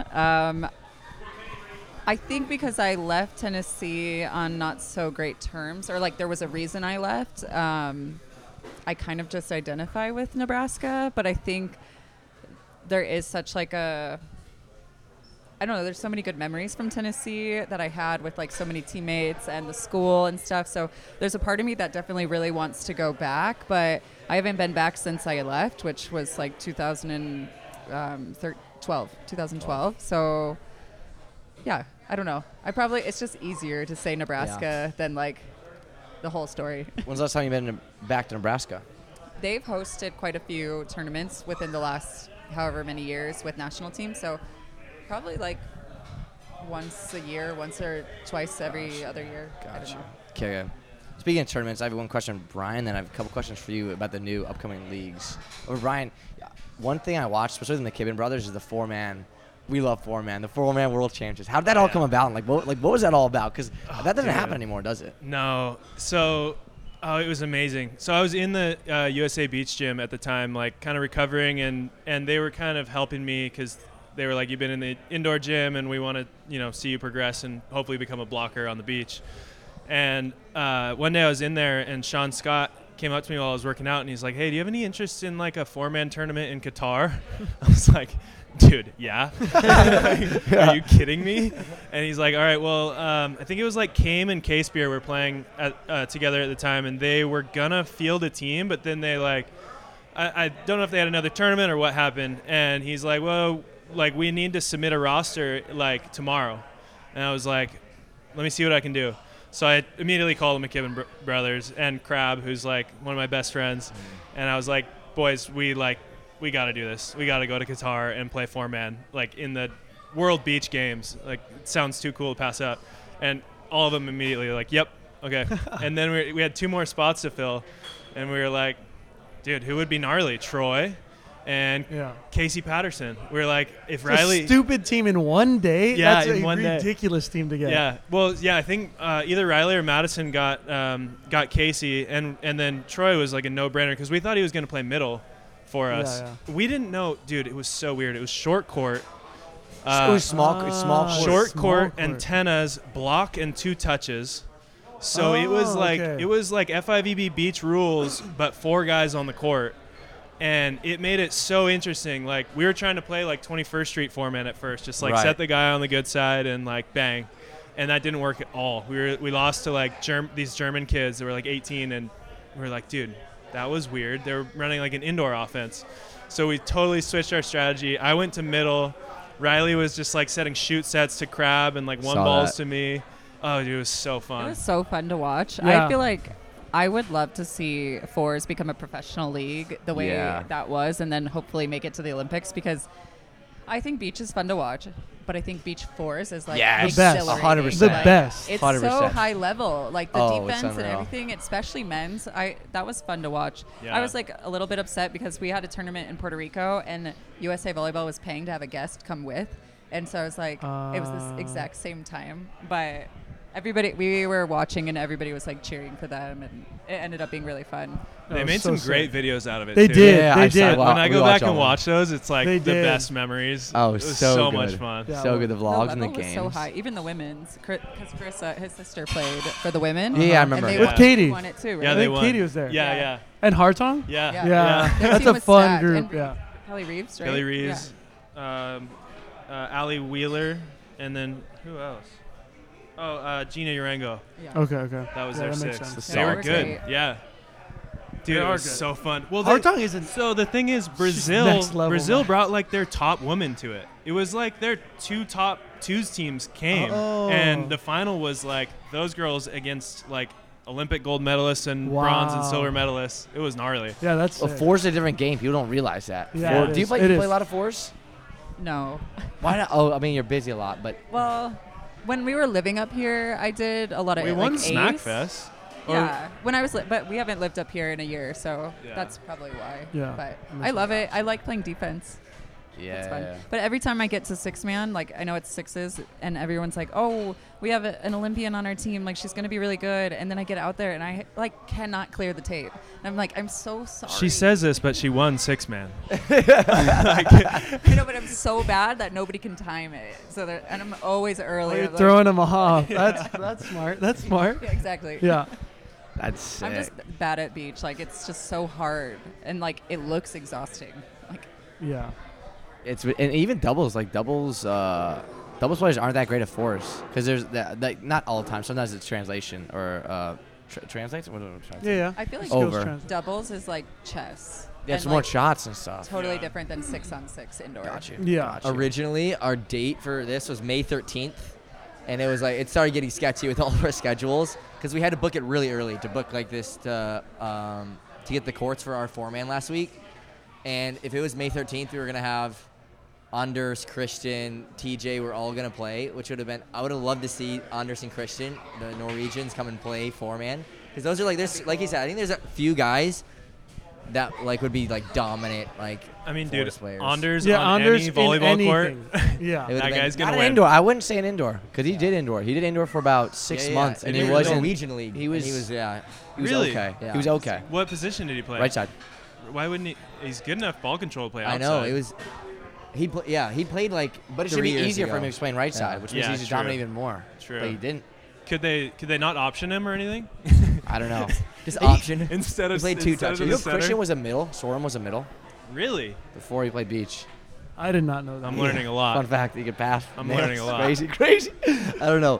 Speaker 2: I think because I left Tennessee on not so great terms, or like there was a reason I left. I kind of just identify with Nebraska, but I think there is such like a. I don't know. There's so many good memories from Tennessee that I had with like so many teammates and the school and stuff. So there's a part of me that definitely really wants to go back, but I haven't been back since I left, which was like 2012. So yeah, I don't know. It's just easier to say Nebraska than like the whole story.
Speaker 1: When's the last time you've been back to Nebraska?
Speaker 2: They've hosted quite a few tournaments within the last however many years with national teams. So probably like once a year, once or twice every other year. I don't know.
Speaker 1: Okay. Speaking of tournaments, I have one question, Brian. Then I have a couple questions for you about the new upcoming leagues. Brian, one thing I watched, especially with the McKibben brothers, is the 4-man. We love 4-man, the 4-man world championships. How did that all come about? Like what was that all about? Because that doesn't happen anymore, does it?
Speaker 3: No. So, it was amazing. So I was in the USA Beach Gym at the time, like kind of recovering, and they were kind of helping me because they were like, you've been in the indoor gym, and we want to, see you progress and hopefully become a blocker on the beach. And one day I was in there, and Sean Scott came up to me while I was working out, and he's like, hey, do you have any interest in like a 4-man tournament in Qatar? I was like, dude, yeah. Are you kidding me? And he's like, all right, well, I think it was like Kame and K-Spear were playing together at the time, and they were gonna field a team, but then they like, I don't know if they had another tournament or what happened. And he's like, well, like we need to submit a roster like tomorrow. And I was like, let me see what I can do. So I immediately called the McKibben brothers and Crab, who's like one of my best friends. And I was like, boys, we got to do this. We got to go to Qatar and play 4-man, like in the World Beach Games. Like, it sounds too cool to pass up. And all of them immediately like, yep, okay. And then we had 2 more spots to fill. And we were like, dude, who would be gnarly? Troy and Casey Patterson. We were like, if Riley...
Speaker 5: a stupid team in one day?
Speaker 3: Yeah,
Speaker 5: That's
Speaker 3: in
Speaker 5: a
Speaker 3: one day.
Speaker 5: ridiculous team to get.
Speaker 3: Yeah, well, yeah, I think either Riley or Madison got Casey, and then Troy was like a no-brainer because we thought he was going to play middle for us.
Speaker 5: Yeah.
Speaker 3: We didn't know, dude. It was so weird. It was short court,
Speaker 1: it was small court.
Speaker 3: short
Speaker 5: Small
Speaker 3: court,
Speaker 5: court.
Speaker 3: antennas, block, and 2 touches. So it was like
Speaker 5: okay.
Speaker 3: it was like FIVB beach rules, but 4 guys on the court. And it made it so interesting. Like, we were trying to play like 21st Street 4-man at first, just like set the guy on the good side and like bang. And that didn't work at all. We lost to like these German kids that were like 18, and we were like, dude, that was weird. They were running like an indoor offense. So we totally switched our strategy. I went to middle. Riley was just like setting shoot sets to Crab and like one balls to me. Oh, dude, it was so fun.
Speaker 2: It was so fun to watch.
Speaker 5: Yeah.
Speaker 2: I feel like I would love to see 4s become a professional league the way that was, and then hopefully make it to the Olympics, because I think beach is fun to watch. but I think beach fours is like
Speaker 1: Yes.
Speaker 5: The best.
Speaker 2: exhilarating.
Speaker 1: 100%.
Speaker 5: The
Speaker 2: Like,
Speaker 5: best.
Speaker 2: It's
Speaker 1: 100%.
Speaker 2: so high level, like the
Speaker 1: Oh, it's
Speaker 2: defense and
Speaker 1: unreal.
Speaker 2: everything, especially men's. That was fun to watch.
Speaker 3: Yeah.
Speaker 2: I was like a little bit upset because we had a tournament in Puerto Rico and USA Volleyball was paying to have a guest come with, and so I was like, it was this exact same time, but we were watching and everybody was like cheering for them, and it ended up being really fun.
Speaker 3: They
Speaker 5: Oh,
Speaker 3: made
Speaker 5: so
Speaker 3: some great
Speaker 5: sick.
Speaker 3: videos out of it.
Speaker 5: They
Speaker 3: too.
Speaker 5: did.
Speaker 1: Yeah,
Speaker 5: they
Speaker 1: I saw
Speaker 5: did.
Speaker 1: it.
Speaker 3: When I
Speaker 1: We
Speaker 3: go
Speaker 1: watch
Speaker 3: back
Speaker 1: all
Speaker 3: and
Speaker 1: of
Speaker 3: watch those, it's like
Speaker 5: They
Speaker 3: the
Speaker 5: did.
Speaker 3: best memories.
Speaker 1: Oh,
Speaker 3: it was
Speaker 1: so
Speaker 3: so
Speaker 1: good.
Speaker 3: much fun.
Speaker 5: Yeah.
Speaker 1: So good. The
Speaker 2: The
Speaker 1: vlogs and the
Speaker 2: level was
Speaker 1: games.
Speaker 2: so high. Even the women's, because Carissa, his sister, played for the women.
Speaker 1: Yeah, I
Speaker 2: and
Speaker 1: remember
Speaker 2: they
Speaker 1: that.
Speaker 5: With
Speaker 2: won-
Speaker 5: Katie.
Speaker 2: won it too, right?
Speaker 3: Yeah,
Speaker 5: I
Speaker 3: they
Speaker 5: think
Speaker 3: won.
Speaker 5: Katie was there.
Speaker 3: Yeah,
Speaker 2: Yeah.
Speaker 3: yeah,
Speaker 5: And Hartong?
Speaker 3: yeah.
Speaker 2: Yeah.
Speaker 5: Yeah.
Speaker 2: Their
Speaker 5: That's
Speaker 2: team
Speaker 5: a
Speaker 2: was
Speaker 5: fun
Speaker 2: stacked.
Speaker 5: group.
Speaker 2: And
Speaker 5: Yeah.
Speaker 2: Kelly Reeves, right?
Speaker 3: Kelly Reeves, Allie Wheeler, and then who else? Oh, Gina Urango.
Speaker 2: Yeah.
Speaker 5: Okay, okay.
Speaker 3: That was
Speaker 5: Yeah,
Speaker 3: their
Speaker 5: that makes
Speaker 3: six.
Speaker 5: sense.
Speaker 3: They
Speaker 2: Yeah,
Speaker 3: were
Speaker 2: they were
Speaker 3: good.
Speaker 2: great.
Speaker 3: Yeah. Dude,
Speaker 5: They
Speaker 3: it
Speaker 5: are
Speaker 3: was
Speaker 5: good.
Speaker 3: so fun. Well,
Speaker 5: Hartong isn't.
Speaker 3: so the thing is,
Speaker 5: next level,
Speaker 3: Brazil
Speaker 5: man.
Speaker 3: brought like their top women to it. It was like their two top twos teams came,
Speaker 5: Oh.
Speaker 3: and the final was like those girls against like Olympic gold medalists and bronze and
Speaker 5: Wow.
Speaker 3: silver medalists. It was gnarly.
Speaker 5: Yeah, that's.
Speaker 1: Well,
Speaker 5: sick.
Speaker 1: four's a different game. People don't realize that.
Speaker 5: Yeah,
Speaker 1: Four,
Speaker 5: it
Speaker 1: do you
Speaker 5: is.
Speaker 1: play?
Speaker 5: It
Speaker 1: You play
Speaker 5: is.
Speaker 1: a lot of fours?
Speaker 2: No.
Speaker 1: Why not? Oh, I mean, you're busy a lot, but
Speaker 2: Well, when we were living up here, I did a lot of
Speaker 3: We won
Speaker 2: like
Speaker 3: Smack
Speaker 2: A's.
Speaker 3: Fest. Or-
Speaker 2: Yeah, when I was, but we haven't lived up here in a year, so
Speaker 3: Yeah.
Speaker 2: that's probably why.
Speaker 5: Yeah,
Speaker 2: But
Speaker 5: that
Speaker 2: I
Speaker 5: makes
Speaker 2: love it. I like playing defense.
Speaker 1: yeah.
Speaker 2: It's fun. But every time I get to six man, like I know it's sixes, and everyone's like, "Oh, we have an Olympian on our team. Like she's gonna be really good." And then I get out there and I like cannot clear the tape. And I'm like, "I'm so sorry."
Speaker 3: She says this, but she won 6-man.
Speaker 2: I know, but I'm so bad that nobody can time it. So and I'm always early.
Speaker 5: Oh, you're
Speaker 2: I'm like-
Speaker 5: throwing them off. That's smart. That's smart.
Speaker 2: Yeah, exactly.
Speaker 5: Yeah.
Speaker 1: That's sick.
Speaker 2: I'm just bad at beach. Like it's just so hard, and like it looks exhausting. Like
Speaker 5: Yeah.
Speaker 1: It's and even doubles doubles players aren't that great at fours because there's that not all the time. Sometimes it's translation or translates. What am I trying to
Speaker 5: Yeah,
Speaker 1: say?
Speaker 5: yeah.
Speaker 2: I feel like
Speaker 1: Over.
Speaker 5: Skills translate.
Speaker 2: doubles is like chess.
Speaker 1: Yeah,
Speaker 2: and,
Speaker 1: some more
Speaker 2: like,
Speaker 1: shots and stuff.
Speaker 2: Totally
Speaker 3: Yeah.
Speaker 2: different than 6-on-6 indoor.
Speaker 1: Got you.
Speaker 5: Yeah.
Speaker 1: Got you.
Speaker 4: Originally, our date for this was May 13th, and it was like it started getting sketchy with all of our schedules because we had to book it really early to book like this to get the courts for our 4-man last week. And if it was May 13th, we were gonna have Anders, Christian, TJ. We're all gonna play, which would have been. I would have loved to see Anders and Christian, the Norwegians, come and play 4-man because those are like there's like you said. I think there's a few guys that like would be like dominant like.
Speaker 3: I mean, dude,
Speaker 4: fours players.
Speaker 3: Anders
Speaker 5: Yeah,
Speaker 3: on
Speaker 5: Anders
Speaker 3: any
Speaker 5: in
Speaker 3: volleyball court.
Speaker 5: anything. Yeah.
Speaker 4: It would've
Speaker 3: That
Speaker 4: been-
Speaker 3: guy's
Speaker 1: Not
Speaker 3: gonna
Speaker 1: an
Speaker 3: win.
Speaker 1: indoor. I wouldn't say an indoor because he did indoor. He did indoor for about 6
Speaker 4: Yeah,
Speaker 1: months,
Speaker 4: yeah.
Speaker 1: and
Speaker 4: In
Speaker 1: he
Speaker 4: the
Speaker 1: wasn't.
Speaker 4: Norwegian league.
Speaker 1: He was.
Speaker 4: And he was yeah.
Speaker 1: He was
Speaker 3: Really?
Speaker 1: okay.
Speaker 4: Yeah.
Speaker 1: He was okay.
Speaker 3: What position did he play?
Speaker 1: Right side.
Speaker 3: Why wouldn't he? He's good enough ball control to play outside.
Speaker 4: I know it was. He played like.
Speaker 1: But it should
Speaker 4: 3
Speaker 1: be
Speaker 4: years
Speaker 1: easier for
Speaker 4: ago.
Speaker 1: him to explain right
Speaker 4: Yeah.
Speaker 1: side, which means
Speaker 3: Yeah,
Speaker 1: he's just
Speaker 3: true.
Speaker 1: dominate even more.
Speaker 3: True.
Speaker 1: But he didn't.
Speaker 3: Could they not option him or anything?
Speaker 1: I don't know.
Speaker 4: Just option.
Speaker 3: Instead of
Speaker 4: He played 2
Speaker 3: instead of
Speaker 4: touches.
Speaker 3: the
Speaker 1: You know,
Speaker 3: center?
Speaker 1: Christian was a middle. Soren was a middle
Speaker 3: Really?
Speaker 1: before he played beach.
Speaker 5: I did not know that.
Speaker 3: I'm learning a lot.
Speaker 1: Fun fact: he could pass.
Speaker 3: I'm
Speaker 1: nails.
Speaker 3: learning a lot.
Speaker 1: Crazy, crazy. I don't know.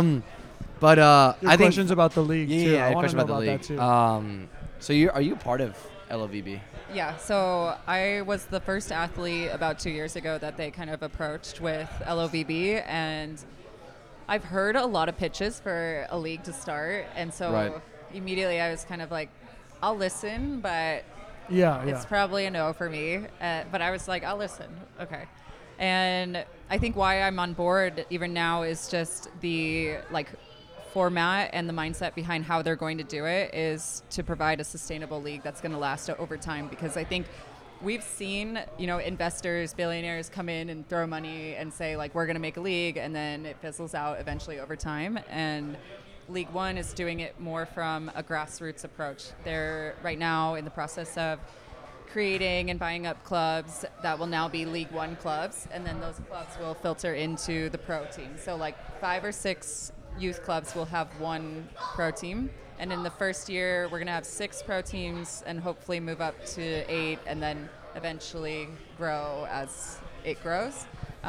Speaker 1: But
Speaker 5: Your
Speaker 1: I think
Speaker 5: questions about the league
Speaker 1: yeah,
Speaker 5: too.
Speaker 1: yeah,
Speaker 5: I
Speaker 1: a
Speaker 5: want to
Speaker 1: question
Speaker 5: know
Speaker 1: about the
Speaker 5: that
Speaker 1: league.
Speaker 5: too.
Speaker 1: So are you part of LOVB?
Speaker 2: Yeah, so I was the first athlete about 2 years ago that they kind of approached with LOVB, and I've heard a lot of pitches for a league to start, and so
Speaker 1: Right.
Speaker 2: immediately I was kind of like, I'll listen, but
Speaker 5: Yeah,
Speaker 2: it's probably a no for me. But I was like, I'll listen. Okay. And I think why I'm on board even now is just the like format and the mindset behind how they're going to do it is to provide a sustainable league that's going to last over time, because I think we've seen, investors, billionaires come in and throw money and say like, we're going to make a league, and then it fizzles out eventually over time. And League One is doing it more from a grassroots approach. They're right now in the process of creating and buying up clubs that will now be League One clubs, and then those clubs will filter into the pro team. So like 5 or 6 youth clubs will have one pro team, and in the first year we're going to have 6 pro teams and hopefully move up to 8 and then eventually grow as it grows.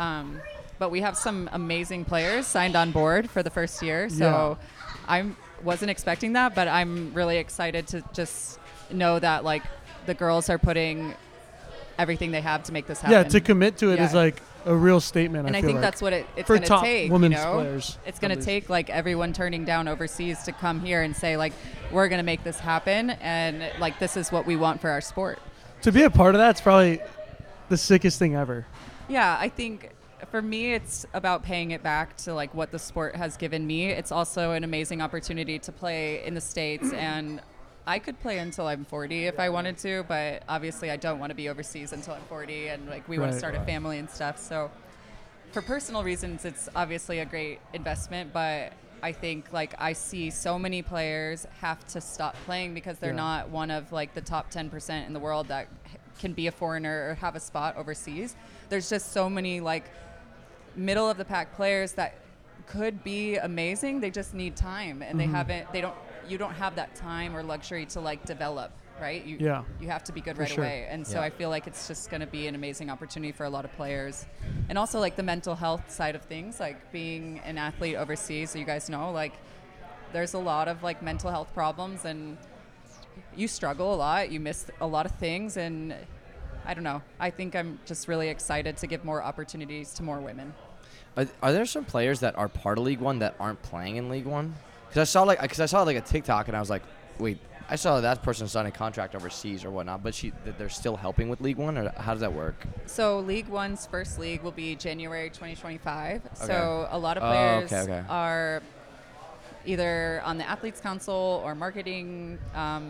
Speaker 2: But we have some amazing players signed on board for the first year, so I wasn't expecting that, but I'm really excited to just know that like the girls are putting everything they have to make this happen.
Speaker 5: Yeah, to commit to it is
Speaker 2: Yeah.
Speaker 5: like a real statement.
Speaker 2: And I
Speaker 5: feel
Speaker 2: think
Speaker 5: like.
Speaker 2: that's what it's
Speaker 5: For
Speaker 2: going to
Speaker 5: top
Speaker 2: take.
Speaker 5: women's
Speaker 2: you know?
Speaker 5: players,
Speaker 2: It's going
Speaker 5: at
Speaker 2: to
Speaker 5: least.
Speaker 2: take like everyone turning down overseas to come here and say like, we're going to make this happen, and like this is what we want for our sport.
Speaker 5: To be a part of that's probably the sickest thing ever.
Speaker 2: Yeah, I think for me, it's about paying it back to like what the sport has given me. It's also an amazing opportunity to play in the States, and I could play until I'm 40 if I wanted to, but obviously I don't want to be overseas until I'm 40, and like we want to
Speaker 5: Right.
Speaker 2: start a family and stuff. So for personal reasons, it's obviously a great investment, but I think like I see so many players have to stop playing because they're
Speaker 5: Yeah.
Speaker 2: not one of like the top 10% in the world that can be a foreigner or have a spot overseas. There's just so many like middle of the pack players that could be amazing. They just need time, and you don't have that time or luxury to like develop, right? You have to be good
Speaker 5: For
Speaker 2: right
Speaker 5: sure.
Speaker 2: away. And so
Speaker 4: Yeah.
Speaker 2: I feel like it's just going to be an amazing opportunity for a lot of players. And also like the mental health side of things, like being an athlete overseas, so you guys know, like there's a lot of like mental health problems, and you struggle a lot, you miss a lot of things, and I don't know. I think I'm just really excited to give more opportunities to more women.
Speaker 1: Are there some players that are part of League One that aren't playing in League One? Because I saw like a TikTok and I was like, wait, I saw that person sign a contract overseas or whatnot, but they're still helping with League One, or how does that work?
Speaker 2: So League One's first league will be January 2025.
Speaker 1: Okay.
Speaker 2: So a lot of
Speaker 1: Oh,
Speaker 2: players
Speaker 1: okay.
Speaker 2: are either on the Athletes Council or marketing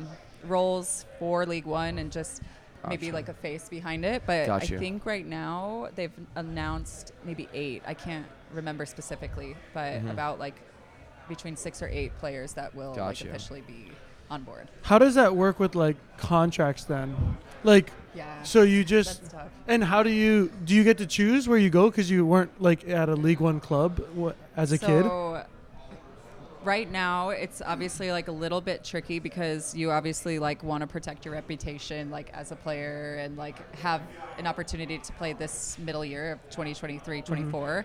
Speaker 2: roles for League One, and just maybe
Speaker 1: Gotcha.
Speaker 2: like a face behind it. But
Speaker 1: Gotcha.
Speaker 2: I think right now they've announced maybe 8. I can't remember specifically, but
Speaker 1: Mm-hmm.
Speaker 2: about like between 6 or 8 players that will like
Speaker 1: Gotcha.
Speaker 2: officially be on board.
Speaker 5: How does that work with like contracts then? Like,
Speaker 2: Yeah.
Speaker 5: so you just
Speaker 2: That's tough.
Speaker 5: and how do you get to choose where you go because you weren't like at a League One club as a kid?
Speaker 2: So right now it's obviously like a little bit tricky because you obviously like want to protect your reputation like as a player and like have an opportunity to play this middle year of 2023 24.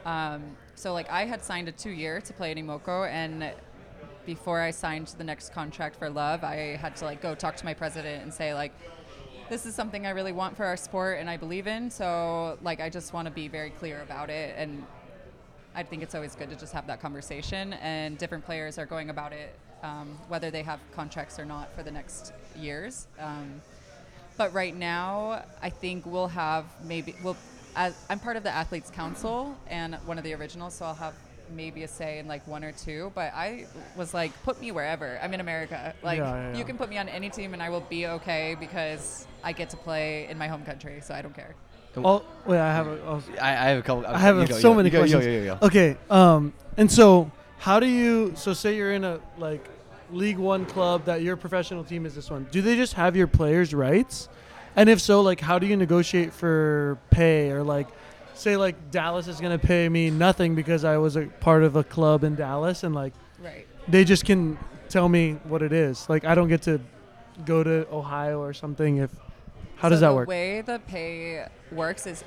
Speaker 2: So like I had signed a 2-year to play in Imoko, and before I signed the next contract for Love, I had to like go talk to my president and say like, this is something I really want for our sport and I believe in. So like I just want to be very clear about it, and I think it's always good to just have that conversation, and different players are going about it, whether they have contracts or not for the next years. But right now, I think I'm part of the Athletes Council and one of the originals, so I'll have maybe a say in like 1 or 2. But I was like, put me wherever. I'm in America. Like,
Speaker 5: Yeah.
Speaker 2: you can put me on any team and I will be okay because I get to play in my home country, so I don't care.
Speaker 5: Oh, wait, I have
Speaker 1: I have a couple.
Speaker 5: I have so many questions.
Speaker 1: You go.
Speaker 5: Okay, and so how do you? So say you're in a like League One club that your professional team is this one. Do they just have your players' rights? And if so, like, how do you negotiate for pay, or like, say like Dallas is gonna pay me nothing because I was a part of a club in Dallas, and like
Speaker 2: Right.
Speaker 5: they just can tell me what it is. Like I don't get to go to Ohio or something. How does that work?
Speaker 2: The way the pay works is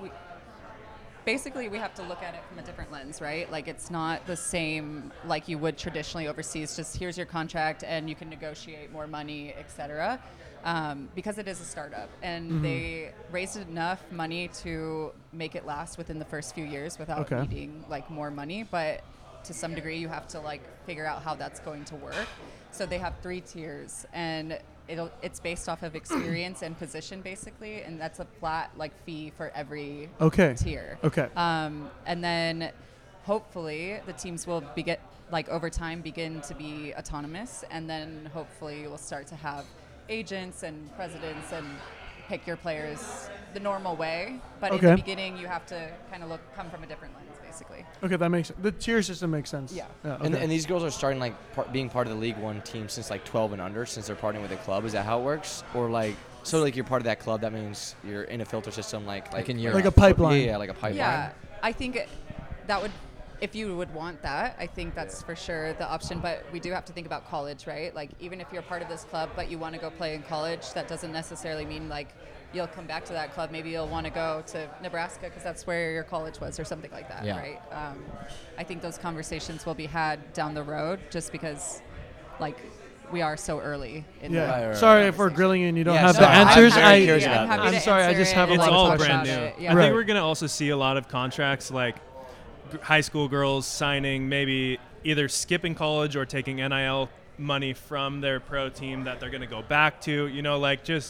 Speaker 2: basically we have to look at it from a different lens, right? Like it's not the same like you would traditionally overseas, just here's your contract and you can negotiate more money, etc. Because it is a startup, and they raised enough money to make it last within the first few years without
Speaker 5: Okay.
Speaker 2: needing like more money, but to some degree you have to like figure out how that's going to work. So they have 3 tiers, and it's based off of experience and position basically, and that's a flat like fee for every
Speaker 5: Okay.
Speaker 2: tier.
Speaker 5: Okay.
Speaker 2: And then hopefully the teams will over time begin to be autonomous, and then hopefully we'll start to have agents and presidents and pick your players the normal way. But in
Speaker 5: Okay.
Speaker 2: the beginning you have to kind of come from a different lens basically.
Speaker 5: Okay, that makes the tier system makes sense.
Speaker 2: Yeah.
Speaker 1: And,
Speaker 5: okay.
Speaker 1: and these girls are starting like being part of the League One team since like 12 and under, since they're partnering with a club. Is that how it works? Or like, so like you're part of that club, that means you're in a filter system like
Speaker 4: in Europe.
Speaker 5: Like a pipeline.
Speaker 1: Yeah, like a pipeline.
Speaker 2: Yeah, I think that would, if you would want that, I think that's for sure the option. But we do have to think about college, right? Like even if you're part of this club, but you want to go play in college, that doesn't necessarily mean like you'll come back to that club. Maybe you'll want to go to Nebraska because that's where your college was, or something like that,
Speaker 4: Yeah.
Speaker 2: right? I think those conversations will be had down the road, just because like we are so early in
Speaker 5: Yeah.
Speaker 1: Right, right,
Speaker 5: Sorry
Speaker 1: right.
Speaker 5: if we're grilling you and you don't
Speaker 1: Yeah,
Speaker 5: have
Speaker 1: sorry.
Speaker 5: the
Speaker 1: I'm
Speaker 5: answers.
Speaker 1: very curious about
Speaker 2: I'm happy
Speaker 5: I'm
Speaker 2: to
Speaker 5: sorry. I
Speaker 2: answer
Speaker 5: just have
Speaker 2: it
Speaker 5: a
Speaker 3: It's
Speaker 5: lot of
Speaker 3: all
Speaker 2: talk
Speaker 3: brand
Speaker 5: questions.
Speaker 3: new.
Speaker 2: about it. Yeah.
Speaker 3: I
Speaker 5: Right.
Speaker 3: think we're going to also see a lot of contracts like high school girls signing maybe either skipping college or taking NIL money from their pro team that they're going to go back to, like just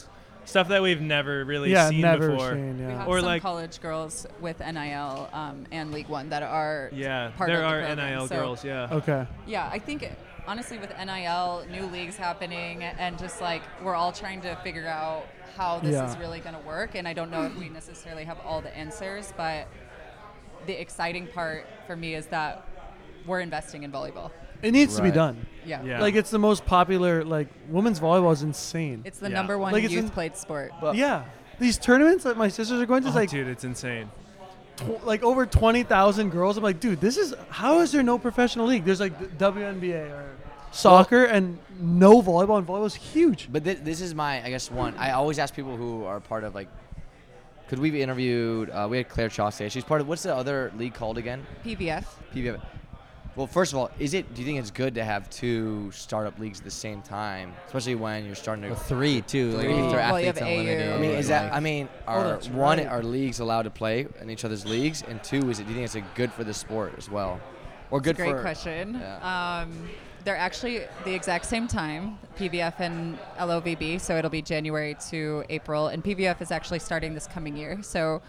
Speaker 3: stuff that we've never really
Speaker 5: Yeah,
Speaker 3: seen
Speaker 5: never
Speaker 3: before.
Speaker 5: seen.
Speaker 2: We
Speaker 5: Yeah.
Speaker 2: have
Speaker 3: Or
Speaker 2: some
Speaker 3: like-
Speaker 2: college girls with NIL and League One that are
Speaker 3: Yeah,
Speaker 2: part
Speaker 3: there
Speaker 2: of the
Speaker 3: are
Speaker 2: program.
Speaker 3: NIL
Speaker 2: So,
Speaker 3: girls. Yeah.
Speaker 5: Okay.
Speaker 2: Yeah, I think honestly with NIL, new leagues happening, and just like we're all trying to figure out how this
Speaker 5: Yeah.
Speaker 2: is really going to work. And I don't know if we necessarily have all the answers, but the exciting part for me is that we're investing in volleyball.
Speaker 5: It needs to be
Speaker 1: Right.
Speaker 5: done.
Speaker 2: Yeah.
Speaker 3: Yeah.
Speaker 5: Like it's the most popular. Like women's volleyball is insane.
Speaker 2: It's the
Speaker 3: Yeah.
Speaker 2: number one
Speaker 5: Like, it's
Speaker 2: youth
Speaker 5: in-
Speaker 2: played sport.
Speaker 5: Yeah. These tournaments that my sisters are going to is
Speaker 3: Oh,
Speaker 5: like
Speaker 3: dude, it's insane.
Speaker 5: like over 20,000 girls. I'm like, dude, this is how is there no professional league? There's like the WNBA or soccer and no volleyball, and volleyball is huge.
Speaker 1: But this is my, I guess, one. I always ask people who are part of, like, could we be interviewed? We had Claire Chaussee. She's part of, what's the other league called again?
Speaker 2: PBF.
Speaker 1: PBF. Well, first of all, do you think it's good to have two startup leagues at the same time, especially when you're starting to?
Speaker 4: Well, 3 too. Like,
Speaker 1: Three.
Speaker 4: if they're
Speaker 2: Well, you have
Speaker 4: athletes
Speaker 2: AU.
Speaker 4: unlimited.
Speaker 1: I mean, is that? I mean, are
Speaker 5: that's
Speaker 1: one
Speaker 5: right.
Speaker 1: are leagues allowed to play in each other's leagues, and two, do you think it's good for the sport as well, or good
Speaker 2: Great
Speaker 1: for?
Speaker 2: question.
Speaker 1: Yeah.
Speaker 2: They're actually the exact same time, PBF and LOVB, so it'll be January to April, and PBF is actually starting this coming year. So,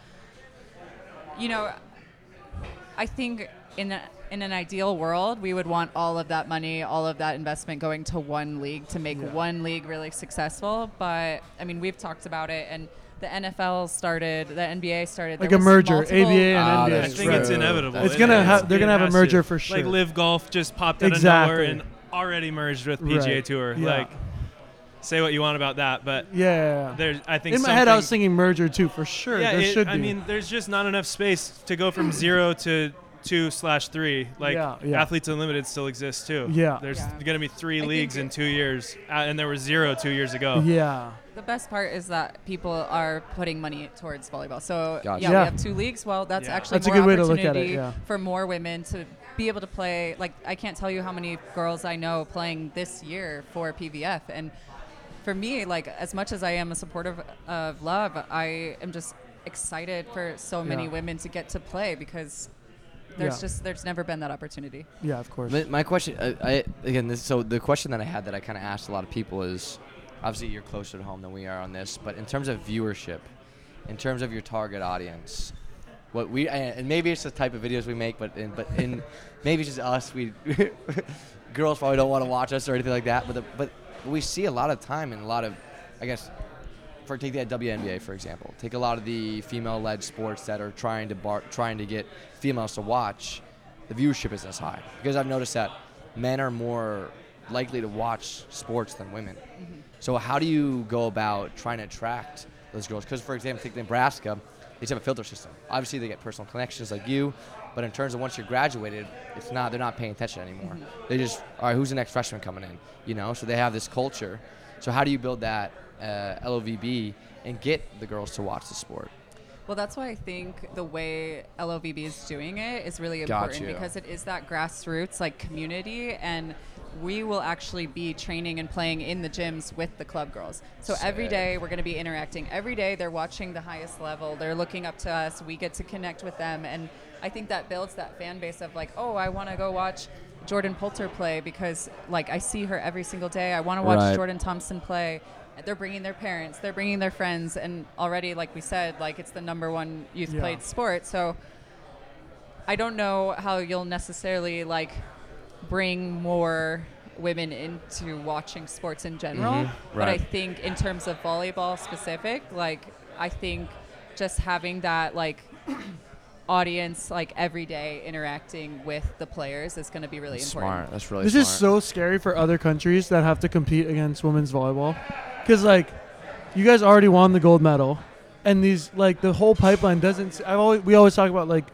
Speaker 2: you know, I think in an ideal world, we would want all of that money, all of that investment going to one league to make one league really successful. But I mean, we've talked about it, and the NFL started, the NBA started.
Speaker 5: Like
Speaker 2: there
Speaker 5: a
Speaker 2: was
Speaker 5: merger,
Speaker 2: multiple-
Speaker 5: ABA and
Speaker 1: Ah,
Speaker 5: NBA.
Speaker 3: I
Speaker 1: that's
Speaker 3: think
Speaker 1: true.
Speaker 3: it's inevitable.
Speaker 5: It's
Speaker 3: It
Speaker 5: gonna
Speaker 3: is.
Speaker 5: ha- they're gonna have a
Speaker 3: It has
Speaker 5: merger
Speaker 3: to.
Speaker 5: for sure.
Speaker 3: Like Live Golf just popped out
Speaker 5: Exactly.
Speaker 3: of nowhere and already merged with PGA
Speaker 5: Right.
Speaker 3: Tour.
Speaker 5: Yeah.
Speaker 3: Like, say what you want about that, but
Speaker 5: Yeah.
Speaker 3: there's, I think
Speaker 5: In my head, I was
Speaker 3: something-
Speaker 5: thinking merger too, for sure.
Speaker 3: Yeah,
Speaker 5: there should be.
Speaker 3: I mean, there's just not enough space to go from 0 to 2/3. Like,
Speaker 5: Yeah, yeah.
Speaker 3: Athletes Unlimited still exists too.
Speaker 5: Yeah.
Speaker 3: There's
Speaker 2: Yeah.
Speaker 3: going to be 3
Speaker 2: I think
Speaker 3: leagues in 2 years, and there were 0 2 years ago.
Speaker 5: yeah.
Speaker 2: The best part is that people are putting money towards volleyball. So
Speaker 1: Gotcha.
Speaker 2: yeah,
Speaker 5: Yeah.
Speaker 2: we have 2 leagues. Well, that's
Speaker 3: Yeah.
Speaker 2: actually
Speaker 5: That's a
Speaker 2: more
Speaker 5: good way to look at it,
Speaker 2: opportunity
Speaker 5: yeah.
Speaker 2: for more women to be able to play. Like, I can't tell you how many girls I know playing this year for PVF. And for me, like, as much as I am a supporter of Love, I am just excited for so many
Speaker 5: Yeah.
Speaker 2: women to get to play because there's never been that opportunity.
Speaker 5: Yeah, of course.
Speaker 1: My question, so the question that I had that I kind of asked a lot of people is, obviously you're closer to home than we are on this, but in terms of viewership, in terms of your target audience, what we and maybe it's the type of videos we make, but maybe it's just us. We girls probably don't want to watch us or anything like that, but we see a lot of time and a lot of, I guess, take that WNBA for example. Take a lot of the female-led sports that are trying to get females to watch. The viewership isn't as high because I've noticed that men are more likely to watch sports than women.
Speaker 2: Mm-hmm.
Speaker 1: So how do you go about trying to attract those girls? Because for example, take Nebraska, they just have a filter system. Obviously, they get personal connections like you, but in terms of once you're graduated, they're not paying attention anymore.
Speaker 2: Mm-hmm.
Speaker 1: They just, all right, who's the next freshman coming in? You know, so they have this culture. So how do you build that LOVB and get the girls to watch the sport?
Speaker 2: Well, that's why I think the way LOVB is doing it is really
Speaker 1: Got
Speaker 2: important
Speaker 1: you.
Speaker 2: because it is that grassroots like community, and we will actually be training and playing in the gyms with the club girls. So every
Speaker 1: Sick.
Speaker 2: day we're going to be interacting. Every day they're watching the highest level. They're looking up to us. We get to connect with them, and I think that builds that fan base of like, oh, I want to go watch Jordan Poulter play because like I see her every single day. I want to watch
Speaker 1: Right.
Speaker 2: Jordan Thompson play. They're bringing their parents, they're bringing their friends, and already, like we said, like it's the number one youth
Speaker 5: Yeah.
Speaker 2: played sport. So I don't know how you'll necessarily like bring more women into watching sports in general, but I
Speaker 1: Right.
Speaker 2: think in terms of volleyball specific, like I think just having that like audience like every day interacting with the players is going to be really important.
Speaker 1: Smart. That's really
Speaker 5: This
Speaker 1: smart.
Speaker 5: is so scary for other countries that have to compete against women's volleyball, because like, you guys already won the gold medal, and these like the whole pipeline doesn't. We always talk about like,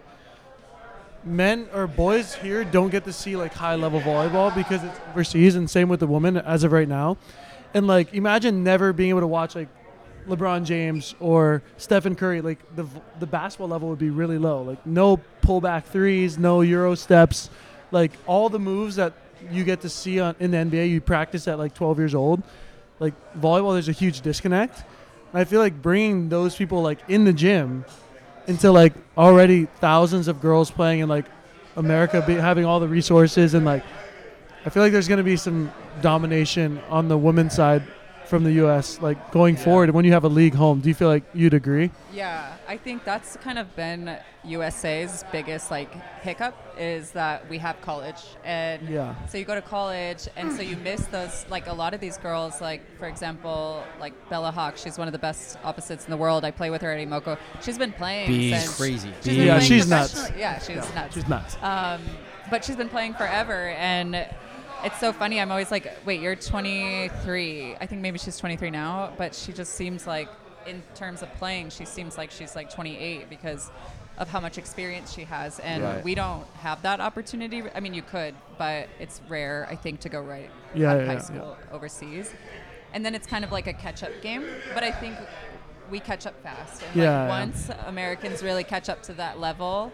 Speaker 5: men or boys here don't get to see like high level volleyball because it's overseas, and same with the women as of right now. And like, imagine never being able to watch like LeBron James or Stephen Curry. Like the basketball level would be really low. Like no pullback threes, no Euro steps, like all the moves that you get to see in the NBA you practice at like 12 years old. Like volleyball, there's a huge disconnect. And I feel like bringing those people like in the gym into like already thousands of girls playing in like America, having all the resources, and like I feel like there's going to be some domination on the women's side from the U.S. like going forward when you have a league home? Do you feel like you'd agree?
Speaker 2: Yeah, I think that's kind of been USA's biggest like hiccup is that we have college, and
Speaker 5: Yeah.
Speaker 2: so you go to college, and so you miss those like a lot of these girls. Like for example, like Bella Hawk, she's one of the best opposites in the world. I play with her at Imoko. She's been playing
Speaker 4: Beast.
Speaker 2: since
Speaker 4: Crazy.
Speaker 2: She's been
Speaker 5: Yeah,
Speaker 2: playing
Speaker 5: she's nuts.
Speaker 2: professionally- Yeah, she's nuts.
Speaker 5: She's nuts.
Speaker 2: But she's been playing forever, and it's so funny. I'm always like, wait, you're 23. I think maybe she's 23 now, but she just seems like, in terms of playing, she seems like she's like 28 because of how much experience she has. And
Speaker 1: Right.
Speaker 2: we don't have that opportunity. I mean, you could, but it's rare, I think, to go right
Speaker 5: Yeah,
Speaker 2: out of
Speaker 5: yeah,
Speaker 2: high
Speaker 5: yeah.
Speaker 2: school overseas. And then it's kind of like a catch-up game, but I think we catch up fast. And
Speaker 5: Yeah,
Speaker 2: like
Speaker 5: yeah.
Speaker 2: once Americans really catch up to that level,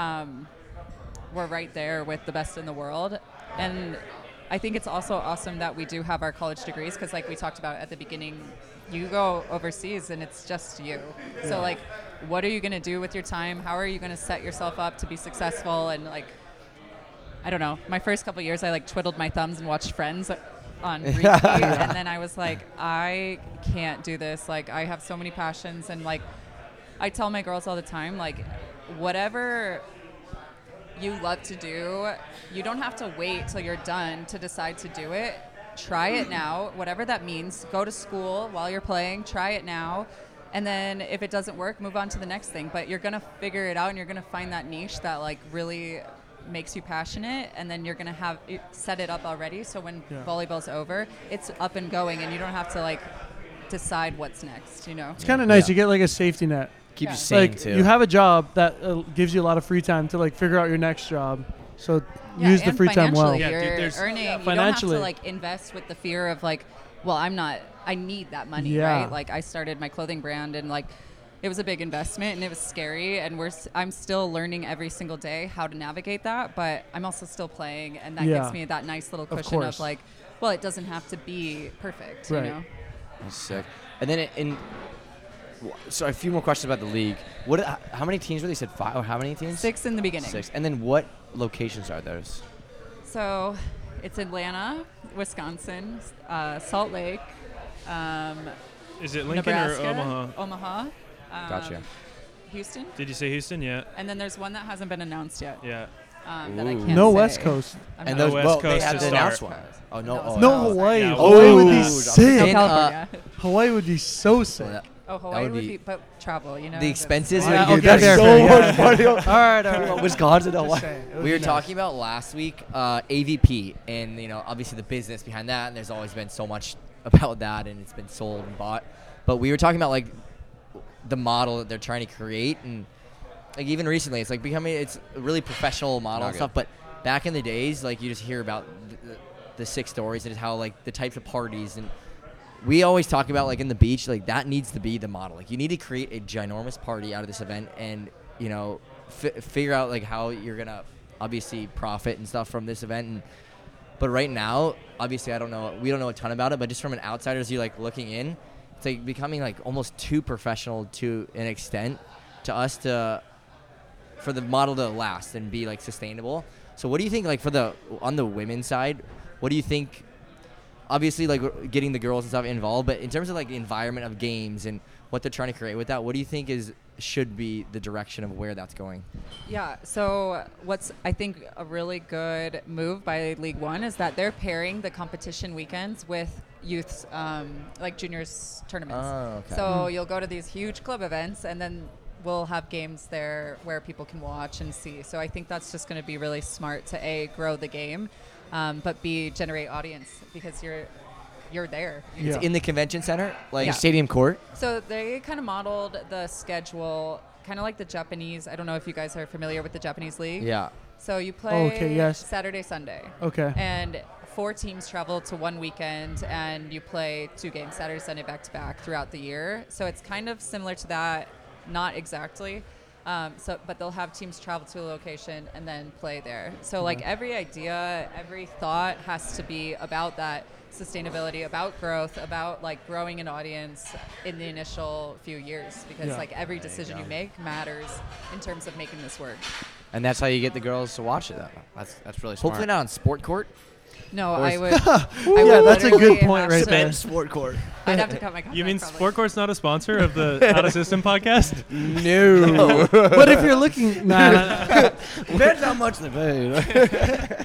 Speaker 2: we're right there with the best in the world. And I think it's also awesome that we do have our college degrees because like we talked about at the beginning, you go overseas and it's just you. So like, what are you going to do with your time? How are you going to set yourself up to be successful? And like, I don't know. My first couple years, I like twiddled my thumbs and watched Friends on repeat. And then I was like, I can't do this. Like, I have so many passions. And like, I tell my girls all the time, like, whatever you love to do, you don't have to wait till you're done to decide to do it. Try it now, whatever that means. Go to school while you're playing, try it now. And then if it doesn't work, move on to the next thing. But you're going to figure it out and you're going to find that niche that like really makes you passionate, and then you're going to have it set it up already. So when volleyball's over, it's up and going and you don't have to like decide what's next, you know?
Speaker 5: It's kind of nice.
Speaker 1: Yeah.
Speaker 5: You get like a safety net.
Speaker 1: Keep
Speaker 2: Yeah.
Speaker 1: you sane
Speaker 5: Like
Speaker 1: too.
Speaker 5: you have a job that gives you a lot of free time to like figure out your next job. So
Speaker 2: Yeah,
Speaker 5: use the
Speaker 2: and
Speaker 5: free time well.
Speaker 2: financially,
Speaker 3: Yeah, dude,
Speaker 2: You're
Speaker 3: there's-
Speaker 2: earning. You don't have
Speaker 5: financially.
Speaker 2: to like invest with the fear of like, well, I need that money,
Speaker 5: Yeah.
Speaker 2: right? Like I started my clothing brand and like it was a big investment and it was scary, and I'm still learning every single day how to navigate that, but I'm also still playing, and that
Speaker 5: Yeah.
Speaker 2: gives me that nice little
Speaker 5: Of
Speaker 2: cushion
Speaker 5: course.
Speaker 2: of like, well, it doesn't have to be perfect,
Speaker 5: Right.
Speaker 2: you know?
Speaker 1: That's sick. And then so a few more questions about the league. How many teams were they said? 5 or how many teams?
Speaker 2: 6 in the beginning.
Speaker 1: 6. And then what locations are those?
Speaker 2: So it's Atlanta, Wisconsin, Salt Lake,
Speaker 3: Is it Lincoln
Speaker 2: Nebraska,
Speaker 3: or Omaha?
Speaker 2: Omaha.
Speaker 1: Gotcha.
Speaker 2: Houston.
Speaker 3: Did you say Houston? Yeah.
Speaker 2: And then there's one that hasn't been announced yet.
Speaker 3: Yeah.
Speaker 2: That I
Speaker 1: Ooh.
Speaker 2: can't
Speaker 5: No
Speaker 2: say.
Speaker 5: West Coast.
Speaker 2: I'm
Speaker 1: And
Speaker 2: not-
Speaker 1: those
Speaker 3: West
Speaker 1: well, they
Speaker 3: Coast
Speaker 1: had
Speaker 3: to
Speaker 1: the
Speaker 3: start.
Speaker 1: announced one. Oh no!
Speaker 2: No,
Speaker 1: Oh,
Speaker 5: No,
Speaker 2: Oh,
Speaker 5: Hawaii.
Speaker 3: yeah.
Speaker 5: Hawaii would be
Speaker 1: Ooh,
Speaker 5: sick.
Speaker 2: No,
Speaker 4: And,
Speaker 2: California.
Speaker 5: Hawaii would be so sick.
Speaker 4: Well, that-
Speaker 2: Oh, Hawaii
Speaker 4: would
Speaker 2: would
Speaker 4: be-
Speaker 2: be, but travel, you know.
Speaker 4: the expenses
Speaker 5: Yeah,
Speaker 4: would
Speaker 5: okay,
Speaker 4: be that's
Speaker 5: fair,
Speaker 4: so
Speaker 5: fair,
Speaker 4: much
Speaker 5: yeah.
Speaker 4: money.
Speaker 5: All right, all right.
Speaker 1: Wisconsin,
Speaker 5: Just
Speaker 1: Hawaii.
Speaker 5: saying, it would
Speaker 4: We
Speaker 5: be
Speaker 4: were
Speaker 5: nice.
Speaker 4: talking about last week AVP, and obviously the business behind that, and there's always been so much about that, and it's been sold and bought. But we were talking about like the model that they're trying to create, and like even recently, it's like it's a really professional model and
Speaker 1: Okay.
Speaker 4: stuff. But back in the days, like you just hear about the 6 stories and how like the types of parties, and we always talk about like in the beach, like that needs to be the model. Like you need to create a ginormous party out of this event, and figure out like how you're gonna obviously profit and stuff from this event. But right now, obviously, we don't know a ton about it, but just from an outsider, as you like looking in, it's like becoming like almost too professional to an extent to us for the model to last and be like sustainable. So what do you think, like on the women's side, what do you think? Obviously, like getting the girls and stuff involved, but in terms of like the environment of games and what they're trying to create with that, what do you think should be the direction of where that's going?
Speaker 2: Yeah, so what's I think a really good move by League One is that they're pairing the competition weekends with youth, like juniors tournaments.
Speaker 4: Oh, okay.
Speaker 2: So you'll go to these huge club events, and then we'll have games there where people can watch and see. So I think that's just going to be really smart to A, grow the game, but B, generate audience because you're there.
Speaker 5: Yeah.
Speaker 4: It's in the convention center, like
Speaker 2: Yeah.
Speaker 1: Stadium court.
Speaker 2: So they kind of modeled the schedule kind of like the Japanese. I don't know if you guys are familiar with the Japanese league.
Speaker 4: yeah.
Speaker 2: So you play
Speaker 5: Okay, yes.
Speaker 2: Saturday, Sunday.
Speaker 5: Okay.
Speaker 2: And 4 teams travel to one weekend, and you play 2 games, Saturday, Sunday, back to back throughout the year. So it's kind of similar to that, not exactly. But they'll have teams travel to a location and then play there. So like every idea, every thought has to be about that sustainability, about growth, about like growing an audience in the initial few years, because
Speaker 5: Yeah.
Speaker 2: like every decision you make matters in terms of making this work.
Speaker 1: And that's how you get the girls to watch it. Though. That's really smart.
Speaker 4: Hopefully not on Sport Court.
Speaker 2: No,
Speaker 1: Or
Speaker 2: I
Speaker 1: is-
Speaker 2: would.
Speaker 5: Yeah, that's a good
Speaker 2: literally
Speaker 5: point
Speaker 2: have
Speaker 5: right
Speaker 2: to-
Speaker 5: there.
Speaker 1: Sport court.
Speaker 2: I'd have to cut my contract.
Speaker 3: You mean
Speaker 2: probably.
Speaker 3: Sport Court's not a sponsor of the Out of System podcast?
Speaker 1: No.
Speaker 5: But if you're looking, nah.
Speaker 1: Depends how much they pay.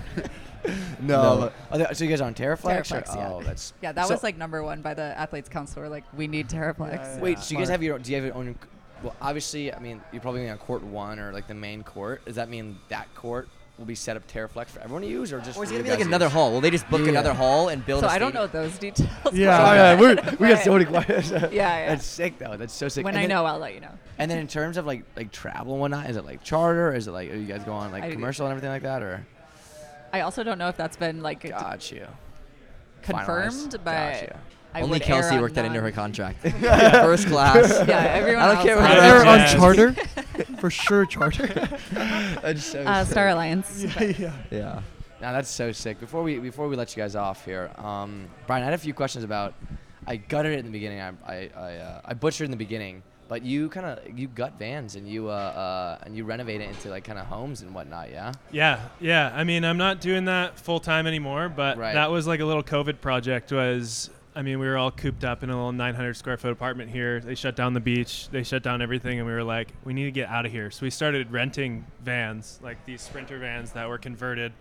Speaker 1: No. but- so you guys are on Terraflex?
Speaker 2: Terraflex, yeah.
Speaker 1: Oh, that's.
Speaker 2: Yeah, that
Speaker 1: so-
Speaker 2: was like #1 by the Athletes Council. We're like, we need Terraflex.
Speaker 5: Yeah,
Speaker 1: Wait, so you guys
Speaker 5: Smart.
Speaker 1: have your own? Do you have your own? Well, obviously, I mean, you're probably on court 1 or like the main court. Does that mean that court will be set up Terraflex for everyone to use, or just?
Speaker 4: Or is
Speaker 1: for
Speaker 4: it
Speaker 1: you
Speaker 4: gonna be like
Speaker 1: guys to
Speaker 4: another
Speaker 1: use?
Speaker 4: hall? Will they just book
Speaker 1: Yeah.
Speaker 4: another hall and build
Speaker 2: So
Speaker 4: a
Speaker 2: I don't
Speaker 4: stadium?
Speaker 2: know those details.
Speaker 5: Yeah.
Speaker 1: Oh, yeah, we got so
Speaker 2: But-
Speaker 1: many questions.
Speaker 2: Yeah.
Speaker 1: That's sick though. That's so sick.
Speaker 2: When
Speaker 1: And
Speaker 2: I
Speaker 1: then-
Speaker 2: know, I'll let you know.
Speaker 1: And then in terms of like travel and whatnot, is it like charter? Is it like are you guys going like
Speaker 2: I-
Speaker 1: commercial and everything like that, or?
Speaker 2: I also don't know if that's been like
Speaker 1: Got you.
Speaker 2: confirmed,
Speaker 1: Finalized.
Speaker 2: but
Speaker 1: Gotcha.
Speaker 2: I
Speaker 4: Only
Speaker 2: would err
Speaker 4: Kelsey
Speaker 2: on
Speaker 4: worked that into her
Speaker 2: non-
Speaker 4: contract. First class.
Speaker 2: Yeah, everyone
Speaker 4: I don't
Speaker 2: else.
Speaker 4: care
Speaker 2: has-
Speaker 4: what
Speaker 5: They're on
Speaker 3: Yeah.
Speaker 5: charter, for sure. Charter.
Speaker 1: That's so sick.
Speaker 2: Star Alliance.
Speaker 5: Yeah.
Speaker 4: Yeah.
Speaker 1: Now that's so sick. Before we let you guys off here, Brian, I had a few questions about. I gutted it in the beginning. I butchered in the beginning, but you gut vans and you renovate it into like kind of homes and whatnot. Yeah.
Speaker 3: Yeah. I mean, I'm not doing that full time anymore, but
Speaker 1: Right.
Speaker 3: that was like a little COVID project. We were all cooped up in a little 900 square foot apartment here. They shut down the beach. They shut down everything, and we were like, we need to get out of here. So we started renting vans, like these Sprinter vans that were converted.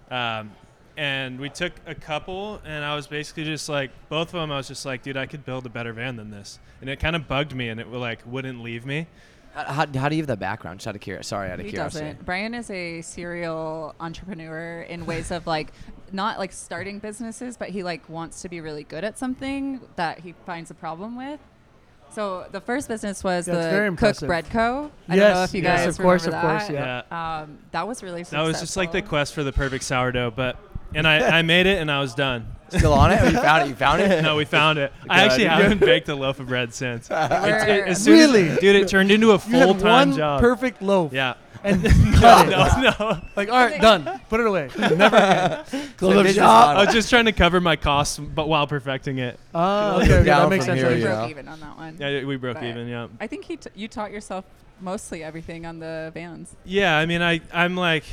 Speaker 3: And we took a couple, and I was basically just like, both of them, I was just like, dude, I could build a better van than this. And it kind of bugged me, and it wouldn't leave me.
Speaker 1: How do you have the background? Just out of curiosity.
Speaker 2: He doesn't. Brian is a serial entrepreneur in ways of like not like starting businesses, but he like wants to be really good at something that he finds a problem with. So the first business was
Speaker 5: Yeah, it's very
Speaker 2: the Cook
Speaker 5: impressive.
Speaker 2: Bread Co. I don't know if you
Speaker 5: yes,
Speaker 2: guys
Speaker 5: of course,
Speaker 2: remember
Speaker 5: of course,
Speaker 2: that.
Speaker 5: yeah.
Speaker 2: That was really
Speaker 3: That
Speaker 2: successful.
Speaker 3: was just like the quest for the perfect sourdough, and I made it, and I was done.
Speaker 1: Still on it? Or you found it? You found it?
Speaker 3: No, we found it. I actually haven't baked a loaf of bread since.
Speaker 2: We're-
Speaker 3: As soon as-
Speaker 5: Really?
Speaker 3: dude, it turned into a
Speaker 5: You had
Speaker 3: full-time
Speaker 5: one
Speaker 3: job.
Speaker 5: perfect loaf.
Speaker 3: Yeah.
Speaker 5: And cut it.
Speaker 3: No.
Speaker 5: Like, all right, done. Put it away. Never again.
Speaker 1: Close up
Speaker 4: business
Speaker 1: shop.
Speaker 3: I was just trying to cover my costs, but while perfecting it.
Speaker 5: Okay,
Speaker 1: Down
Speaker 5: that makes
Speaker 1: from
Speaker 5: sense.
Speaker 1: here,
Speaker 2: we
Speaker 5: Right?
Speaker 1: you
Speaker 2: broke
Speaker 1: know.
Speaker 2: even on that one.
Speaker 3: Yeah, we broke
Speaker 2: But
Speaker 3: even. Yeah.
Speaker 2: I think you taught yourself mostly everything on the vans.
Speaker 3: Yeah. I mean, I'm like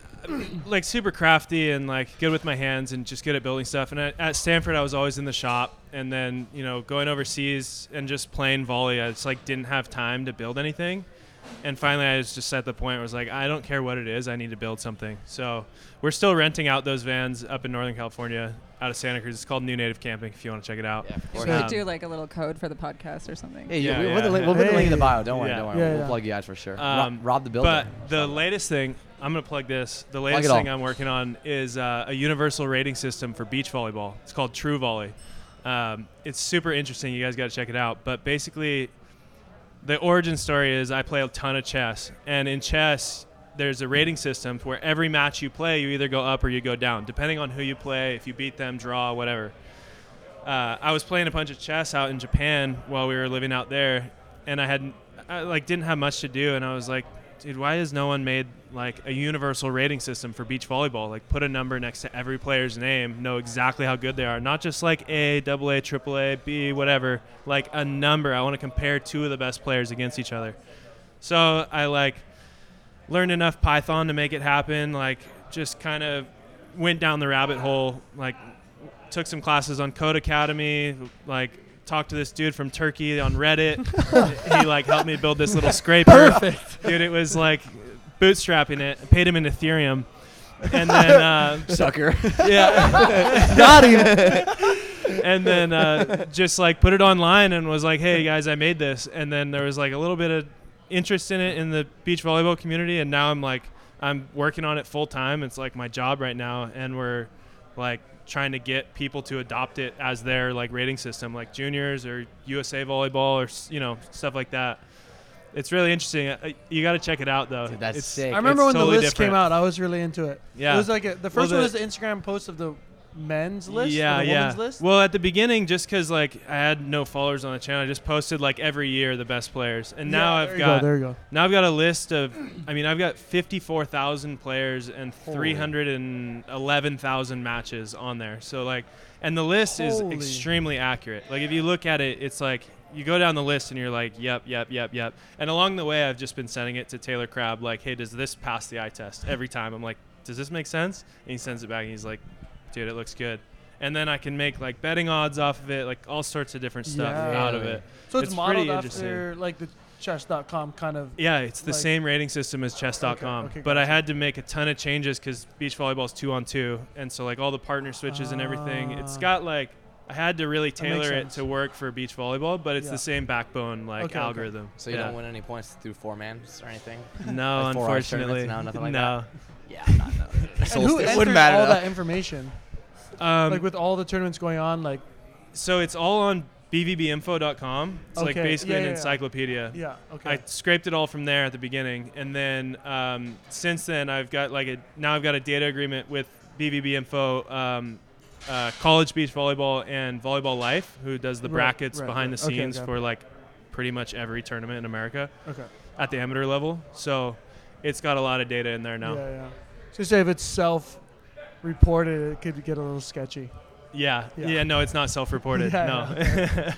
Speaker 3: super crafty and like good with my hands and just good at building stuff. And at Stanford, I was always in the shop. And then going overseas and just playing volley, I just like didn't have time to build anything. And finally, I was just at the point where I was like, I don't care what it is, I need to build something. So we're still renting out those vans up in Northern California, out of Santa Cruz. It's called New Native Camping. If you want to check it out.
Speaker 1: Yeah, of
Speaker 2: We
Speaker 1: course.
Speaker 2: could
Speaker 3: Um,
Speaker 2: do like a little code for the podcast or something.
Speaker 1: Hey,
Speaker 3: Yeah,
Speaker 1: we'll put the
Speaker 3: yeah.
Speaker 1: link, we'll put the link in the
Speaker 5: Hey.
Speaker 1: bio. Don't worry.
Speaker 3: Yeah.
Speaker 1: Don't worry.
Speaker 5: Yeah,
Speaker 1: We'll
Speaker 5: yeah.
Speaker 1: plug you guys for sure.
Speaker 3: Um,
Speaker 1: Rob the builder.
Speaker 3: But the latest thing, I'm going to plug this. The
Speaker 1: it
Speaker 3: latest
Speaker 1: all.
Speaker 3: thing I'm working on is a universal rating system for beach volleyball. It's called True Volley. It's super interesting. You guys got to check it out. But basically, the origin story is I play a ton of chess. And in chess, there's a rating system where every match you play, you either go up or you go down, depending on who you play, if you beat them, draw, whatever. I was playing a bunch of chess out in Japan while we were living out there, and I didn't have much to do, and I was like, dude, why has no one made like a universal rating system for beach volleyball? Like put a number next to every player's name, know exactly how good they are, not just like A, AA, AAA, B, whatever, like a number. I want to compare two of the best players against each other. So I like learned enough Python to make it happen, like just kind of went down the rabbit hole, like took some classes on Code Academy, like talked to this dude from Turkey on Reddit. He like helped me build this little scraper. Perfect. Dude, it was like bootstrapping it. I paid him in Ethereum. And then
Speaker 1: Sucker.
Speaker 3: yeah.
Speaker 5: Got him.
Speaker 3: And then just like put it online and was like, hey guys, I made this. And then there was like a little bit of interest in it in the beach volleyball community, and now I'm working on it full time. It's like my job right now, and we're like trying to get people to adopt it as their like rating system, like juniors or USA volleyball or stuff like that. It's really interesting. You got to check it out though.
Speaker 1: Dude, that's
Speaker 3: It's-
Speaker 1: sick.
Speaker 5: I remember
Speaker 3: it's
Speaker 5: when
Speaker 3: totally
Speaker 5: the list
Speaker 3: different.
Speaker 5: came out, I was really into it.
Speaker 3: Yeah.
Speaker 5: It was like the first
Speaker 3: Well,
Speaker 5: one was the Instagram post of the men's list.
Speaker 3: Yeah,
Speaker 5: or the
Speaker 3: yeah.
Speaker 5: women's list.
Speaker 3: Well, at the beginning, just because like I had no followers on the channel, I just posted like every year the best players, and now
Speaker 5: Yeah,
Speaker 3: I've
Speaker 5: there
Speaker 3: got
Speaker 5: There you go.
Speaker 3: now I've got a list of, I've got 54,000 players and
Speaker 1: Holy.
Speaker 3: 311,000 matches on there. So like, and the list is
Speaker 5: Holy.
Speaker 3: extremely accurate. Like if you look at it, it's like you go down the list and you're like, yep. And along the way, I've just been sending it to Taylor Crabb, like, hey, does this pass the eye test every time? I'm like, does this make sense? And he sends it back and he's like, dude, it looks good. And then I can make like betting odds off of it, like all sorts of different stuff
Speaker 5: Yeah.
Speaker 3: out of it.
Speaker 5: So it's
Speaker 3: pretty
Speaker 5: modeled
Speaker 3: interesting.
Speaker 5: after like the chess.com kind of.
Speaker 3: Yeah, it's the
Speaker 5: like-
Speaker 3: same rating system as chess.com.
Speaker 5: Okay,
Speaker 3: but I
Speaker 5: gotcha.
Speaker 3: had to make a ton of changes because beach volleyball is 2-on-2. And so like all the partner switches and everything, it's got like, I had to really
Speaker 5: makes
Speaker 3: tailor it
Speaker 5: sense.
Speaker 3: to work for beach volleyball, but it's
Speaker 5: Yeah.
Speaker 3: the same backbone like
Speaker 5: Okay.
Speaker 3: algorithm.
Speaker 1: So you
Speaker 3: Yeah.
Speaker 1: don't win any points through 4-mans or anything?
Speaker 3: No,
Speaker 1: Like 4-hour tournaments?
Speaker 3: unfortunately.
Speaker 1: No, nothing like
Speaker 3: no.
Speaker 1: Yeah, I'm not. No.
Speaker 5: And who
Speaker 1: It
Speaker 5: enters
Speaker 1: wouldn't matter,
Speaker 5: all
Speaker 1: though.
Speaker 5: that information?
Speaker 3: Um,
Speaker 5: With all the tournaments going on, like
Speaker 3: so it's all on bvbinfo.com. It's like
Speaker 5: Okay.
Speaker 3: basically
Speaker 5: Yeah,
Speaker 3: an
Speaker 5: yeah, yeah.
Speaker 3: encyclopedia.
Speaker 5: yeah, okay.
Speaker 3: I scraped it all from there at the beginning, and then since then I've got now I've got a data agreement with BVB Info, College Beach Volleyball, and Volleyball Life, who does the
Speaker 5: Right,
Speaker 3: brackets
Speaker 5: right,
Speaker 3: behind
Speaker 5: right.
Speaker 3: the
Speaker 5: Okay,
Speaker 3: scenes
Speaker 5: okay.
Speaker 3: for like pretty much every tournament in America
Speaker 5: Okay.
Speaker 3: at the amateur level. So it's got a lot of data in there now.
Speaker 5: Yeah, yeah. So say if it's self-reported, it could get a little sketchy.
Speaker 3: Yeah.
Speaker 5: Yeah.
Speaker 3: No, it's not self-reported.
Speaker 5: Yeah,
Speaker 3: no.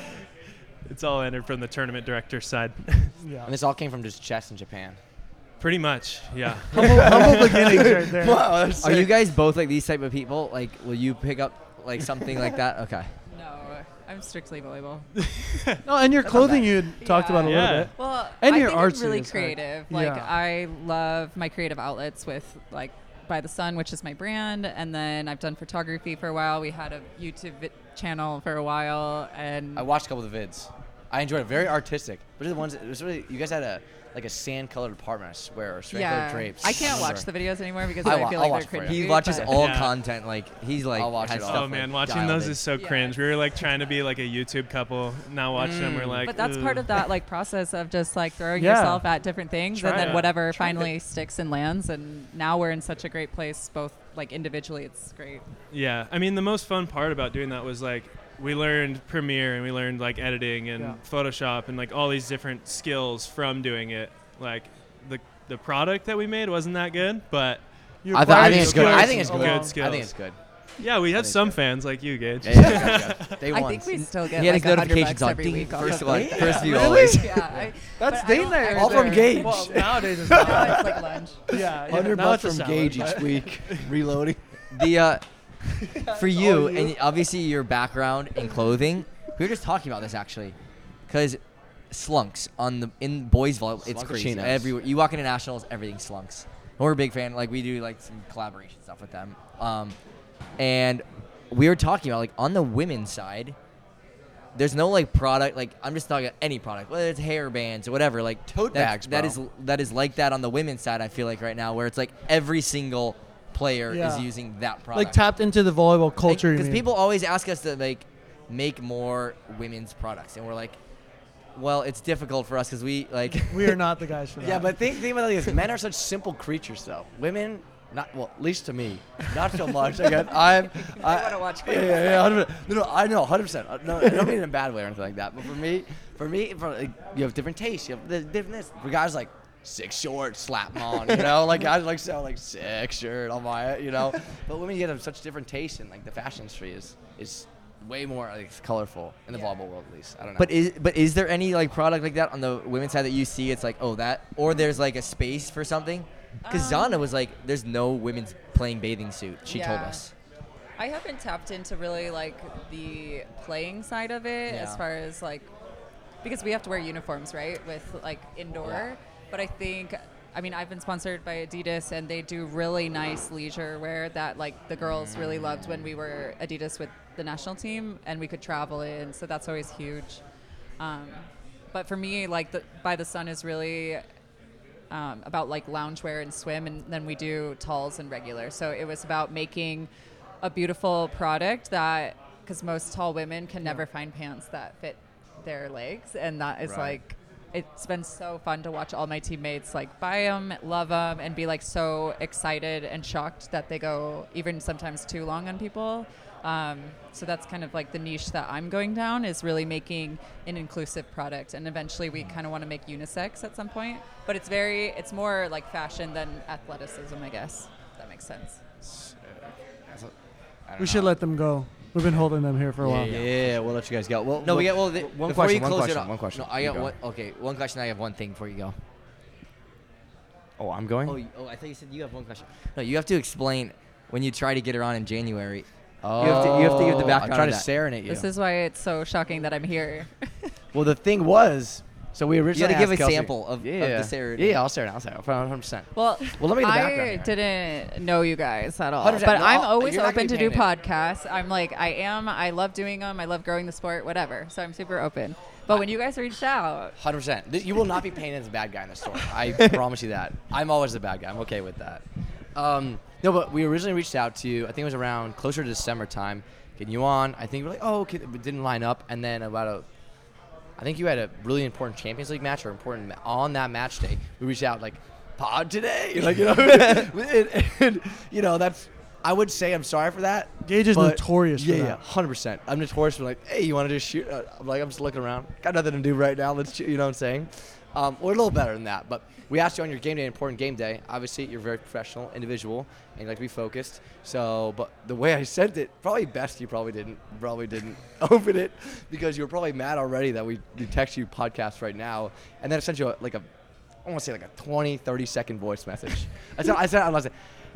Speaker 3: It's all entered from the tournament director's side.
Speaker 5: Yeah.
Speaker 1: And this all came from just chess in Japan.
Speaker 3: Pretty much, yeah.
Speaker 5: humble beginnings right there.
Speaker 1: Wow, that's
Speaker 4: Are you guys both like these type of people? Like, will you pick up like something like that? Okay.
Speaker 2: No, I'm strictly volleyball.
Speaker 5: No, and your
Speaker 1: That's not
Speaker 5: clothing
Speaker 1: bad.
Speaker 5: you had talked about a
Speaker 3: Yeah.
Speaker 5: little bit.
Speaker 2: Well,
Speaker 5: And
Speaker 2: I
Speaker 5: your
Speaker 2: think
Speaker 5: artsy
Speaker 2: I'm really
Speaker 5: is, like-
Speaker 2: creative. Like
Speaker 5: yeah.
Speaker 2: I love my creative outlets with like By the Sun, which is my brand, and then I've done photography for a while. We had a YouTube channel for a while, and
Speaker 1: I watched a couple of the vids. I enjoyed it. Very artistic. But the ones it was really you guys had a sand colored apartment, I swear, or sand colored
Speaker 2: yeah,
Speaker 1: drapes.
Speaker 2: I can't watch the videos anymore because I feel
Speaker 1: I'll
Speaker 2: like
Speaker 1: watch
Speaker 2: they're
Speaker 1: it for you.
Speaker 2: cringy.
Speaker 4: He watches
Speaker 2: but-
Speaker 4: all
Speaker 3: Yeah.
Speaker 4: content. Like he's like
Speaker 1: I'll watch
Speaker 4: has
Speaker 1: it all.
Speaker 4: stuff
Speaker 3: Oh man,
Speaker 4: like,
Speaker 3: watching
Speaker 1: dialed
Speaker 3: those
Speaker 1: in.
Speaker 3: is so
Speaker 2: Yeah.
Speaker 3: cringe. We were like trying to be like a YouTube couple. Now watching them, we're like.
Speaker 2: But that's part
Speaker 3: "Ugh."
Speaker 2: of that like process of just like throwing
Speaker 5: Yeah.
Speaker 2: yourself at different things,
Speaker 3: Try
Speaker 2: and then
Speaker 3: it.
Speaker 2: whatever
Speaker 1: Try it.
Speaker 2: finally sticks and lands. And now we're in such a great place, both like individually. It's great.
Speaker 3: Yeah, I mean the most fun part about doing that was like we learned Premiere and we learned like editing and
Speaker 5: Yeah.
Speaker 3: Photoshop and like all these different skills from doing it. Like the product that we made wasn't that good, but
Speaker 5: You
Speaker 1: I
Speaker 5: acquired
Speaker 1: think it's good. I
Speaker 5: skills
Speaker 1: think it's
Speaker 3: Good
Speaker 1: good.
Speaker 5: along-
Speaker 1: I
Speaker 3: skills.
Speaker 1: think it's good.
Speaker 3: yeah, we had
Speaker 1: think
Speaker 3: some
Speaker 1: so.
Speaker 3: fans like you, Gage.
Speaker 1: Yeah. Day
Speaker 2: I
Speaker 1: one.
Speaker 2: think we still get
Speaker 4: He had
Speaker 2: like
Speaker 4: his notifications
Speaker 2: $100
Speaker 4: on
Speaker 2: every
Speaker 4: ding
Speaker 2: week. off
Speaker 4: first
Speaker 2: of
Speaker 4: one,
Speaker 2: it.
Speaker 4: first view
Speaker 5: Really?
Speaker 4: always.
Speaker 2: Yeah,
Speaker 5: That's
Speaker 2: but I
Speaker 5: date
Speaker 2: don't
Speaker 5: night.
Speaker 2: ever-
Speaker 1: All from Gage.
Speaker 5: Well, nowadays it's
Speaker 2: Now
Speaker 5: not.
Speaker 2: it's like lunch.
Speaker 5: Yeah, yeah.
Speaker 1: $100
Speaker 5: Now it's a
Speaker 1: from
Speaker 5: salad,
Speaker 1: Gage
Speaker 5: but-
Speaker 1: each week. Reloading.
Speaker 4: The for you,
Speaker 5: All you.
Speaker 4: and obviously your background in clothing. We were just talking about this actually, because slunks in boys volleyball, it's crazy
Speaker 1: Slunkachinos.
Speaker 4: everywhere. You walk into nationals, everything slunks. And we're a big fan. Like we do like some collaboration stuff with them. And we were talking about like on the women's side, there's no like product. Like I'm just talking about any product, whether it's hair bands or whatever. Like
Speaker 1: Tote bags,
Speaker 4: that
Speaker 1: bro.
Speaker 4: that is like that on the women's side. I feel like right now, where it's like every single player
Speaker 5: Yeah.
Speaker 4: is using that product.
Speaker 5: Like tapped into the volleyball culture. you
Speaker 4: Because
Speaker 5: mean.
Speaker 4: people always ask us to like make more women's products, and we're like, well, it's difficult for us because we like.
Speaker 5: we are not the guys for that.
Speaker 1: Yeah, but think about this. Men are such simple creatures, though. Women, not well, at least to me, not so much. Again, I
Speaker 2: wanna watch
Speaker 1: Yeah, 100%. No, I know, 100%. No, I don't mean it in a bad way or anything like that. But for me, like, you have different tastes. You have the different this. For guys like 6 short, slap 'em on. You know, like guys like sell like 6 shirt, I'll buy it. You know, but women get such different tastes, and like the fashion industry is way more like colorful in the volleyball world, at least. I don't know.
Speaker 4: But is there any like product like that on the women's side that you see? It's like, oh, that, or there's like a space for something. Because Zana was like, there's no women's playing bathing suit. She told
Speaker 2: Yeah.
Speaker 4: us.
Speaker 2: I haven't tapped into really like the playing side of it as
Speaker 4: Yeah.
Speaker 2: far as like because we have to wear uniforms, right, with like indoor.
Speaker 1: Yeah.
Speaker 2: But I think I mean I've been sponsored by Adidas and they do really nice leisure wear that like the girls really loved when we were Adidas with the national team and we could travel in, so that's always huge. But for me, like By the Sun is really about like loungewear and swim, and then we do talls and regular. So it was about making a beautiful product that, because most tall women can never find pants that fit their legs, and that is
Speaker 1: Right.
Speaker 2: like, it's been so fun to watch all my teammates like buy them, love them, and be like so excited and shocked that they go even sometimes too long on people. So that's kind of like the niche that I'm going down, is really making an inclusive product, and eventually we kind of want to make unisex at some point. But it's more like fashion than athleticism, I guess. If that makes sense.
Speaker 5: we should let them go. We've been holding them here for a while.
Speaker 1: Yeah, we'll let you guys go. Well,
Speaker 4: No, we get
Speaker 1: one
Speaker 4: before
Speaker 1: question.
Speaker 4: you
Speaker 1: One
Speaker 4: close
Speaker 1: question.
Speaker 4: it up.
Speaker 1: One question.
Speaker 4: No, I
Speaker 1: You
Speaker 4: got
Speaker 1: go.
Speaker 4: one. Okay, one question. I have one thing before you go.
Speaker 1: Oh, I'm going.
Speaker 4: Oh, I thought you said you have one question. No, you have to explain when you try to get her on in January.
Speaker 1: Oh,
Speaker 4: you have to give the background
Speaker 1: I'm trying
Speaker 4: of
Speaker 1: to
Speaker 4: that.
Speaker 1: serenade you.
Speaker 2: This is why it's so shocking that I'm here.
Speaker 1: Well, the thing was, so we
Speaker 4: You
Speaker 1: originally
Speaker 4: got to give a
Speaker 1: asked Kelsey-
Speaker 4: sample of the serenade.
Speaker 1: Yeah, I'll serenade. 100%.
Speaker 2: Well,
Speaker 1: Well, let me get the background
Speaker 2: I
Speaker 1: here.
Speaker 2: didn't know you guys at all,
Speaker 1: 100%.
Speaker 2: but
Speaker 1: No,
Speaker 2: I'm always
Speaker 1: you're not
Speaker 2: open
Speaker 1: gonna
Speaker 2: to
Speaker 1: be
Speaker 2: do
Speaker 1: painted.
Speaker 2: podcasts. I love doing them. I love growing the sport, whatever. So I'm super open. But when you guys reached out,
Speaker 1: 100%. You will not be painted as a bad guy in the story. I promise you that. I'm always the bad guy. I'm okay with that. No, but we originally reached out to you. I think it was around closer to December time, getting you on. I think we're like, oh, okay, it didn't line up. And then I think you had a really important Champions League match or important on that match day. We reached out like, pod today, like and, that's. I would say I'm sorry for that.
Speaker 5: Gage is
Speaker 1: but
Speaker 5: notorious for
Speaker 1: yeah,
Speaker 5: that.
Speaker 1: 100%. I'm notorious for like, hey, you want to just shoot? I'm like, I'm just looking around. Got nothing to do right now. Let's shoot, you know what I'm saying? We're a little better than that, but we asked you on your game day, important game day. Obviously, you're a very professional individual and you like to be focused. So, but the way I sent it, probably best you probably didn't open it because you were probably mad already that we text you podcast right now, and then I sent you I want to say like a 20, 30-second voice message. I said,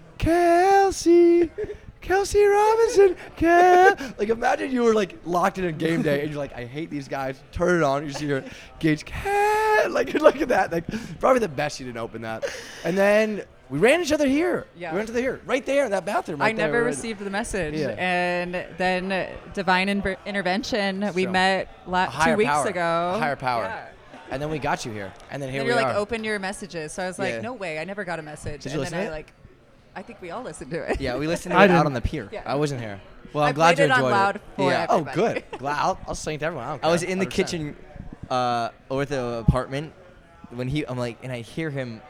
Speaker 1: Kelsey Robinson, like imagine you were like locked in a game day and you're like, I hate these guys. Turn it on. You see your Gage, like look at that. Like probably the best you didn't open that. And then we ran each other here.
Speaker 2: Yeah.
Speaker 1: We ran each other here, right there in that bathroom.
Speaker 2: I
Speaker 1: right there.
Speaker 2: never
Speaker 1: We're in-
Speaker 2: received the message.
Speaker 1: Yeah.
Speaker 2: And then divine intervention, we
Speaker 1: So,
Speaker 2: met
Speaker 1: a
Speaker 2: 2
Speaker 1: higher
Speaker 2: weeks
Speaker 1: power,
Speaker 2: ago.
Speaker 1: a higher power.
Speaker 2: Yeah.
Speaker 1: And then we got you here. And then here
Speaker 2: And
Speaker 1: we
Speaker 2: you're
Speaker 1: are.
Speaker 2: like, open your messages. So I was like,
Speaker 1: Yeah.
Speaker 2: no way, I never got a message.
Speaker 1: Did you
Speaker 2: and
Speaker 1: listen
Speaker 2: then
Speaker 1: to
Speaker 2: I
Speaker 1: it?
Speaker 2: I think we all listened to it.
Speaker 4: Yeah, we listened to
Speaker 5: I
Speaker 4: it out
Speaker 5: didn't.
Speaker 4: on the pier.
Speaker 2: Yeah.
Speaker 1: I wasn't here. Well,
Speaker 2: I
Speaker 1: I'm glad
Speaker 2: played
Speaker 1: you
Speaker 2: it on
Speaker 1: enjoyed
Speaker 2: loud
Speaker 1: it.
Speaker 2: for
Speaker 1: Yeah. Oh,
Speaker 2: everybody.
Speaker 1: good. Glad. I'll sing to everyone. I don't
Speaker 4: I was
Speaker 1: care.
Speaker 4: in the
Speaker 1: 100%.
Speaker 4: kitchen over at the apartment when I'm like, and I hear him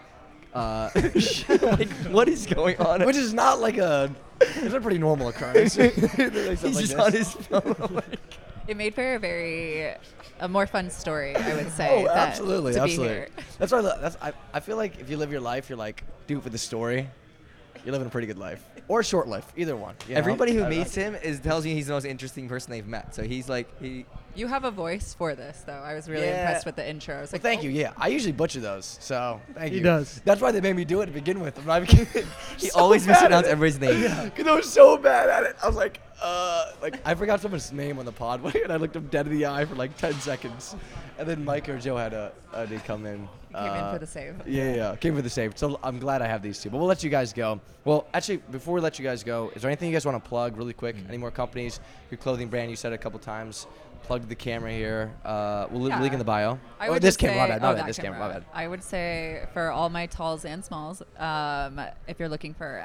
Speaker 4: like, what is going on?
Speaker 1: Which is not like it's a pretty normal occurrence. He's
Speaker 4: He's just on his phone. I'm like,
Speaker 2: It made for a more fun story, I would say.
Speaker 1: Oh,
Speaker 2: that-
Speaker 1: absolutely,
Speaker 2: to
Speaker 1: absolutely.
Speaker 2: Be here.
Speaker 1: That's why I feel like if you live your life, you're like, do it for the story. You're living a pretty good life, or a short life, either one. you know?
Speaker 4: everybody who
Speaker 1: I-
Speaker 4: meets him tells me he's the most interesting person they've met. So he's like,
Speaker 2: You have a voice for this, though. I was really
Speaker 1: Yeah.
Speaker 2: impressed with the intro. I was
Speaker 1: Well,
Speaker 2: like,
Speaker 1: thank
Speaker 2: oh.
Speaker 1: you. Yeah, I usually butcher those, so thank
Speaker 5: He
Speaker 1: you.
Speaker 5: does.
Speaker 1: That's why they made me do it to begin with. I'm not even kidding.
Speaker 4: he
Speaker 1: So
Speaker 4: always
Speaker 1: bad at
Speaker 4: mispronounces
Speaker 1: it.
Speaker 4: everybody's name.
Speaker 1: Because I was so bad at it. I was like I forgot someone's name on the pod, and I looked him dead in the eye for like 10 seconds, and then Mike or Joe had to come in.
Speaker 2: Came in for the save.
Speaker 1: Yeah, came for the save. So I'm glad I have these two. But we'll let you guys go. Well, actually, before we let you guys go, is there anything you guys want to plug really quick? Any more companies? Your clothing brand, you said it a couple times. Plug the camera here. We'll link in the bio.
Speaker 2: I
Speaker 1: Oh,
Speaker 2: would
Speaker 1: this
Speaker 2: just
Speaker 1: camera, my
Speaker 2: say-
Speaker 1: bad, my
Speaker 2: oh,
Speaker 1: bad.
Speaker 2: that
Speaker 1: This camera, my bad.
Speaker 2: I would say for all my talls and smalls, if you're looking for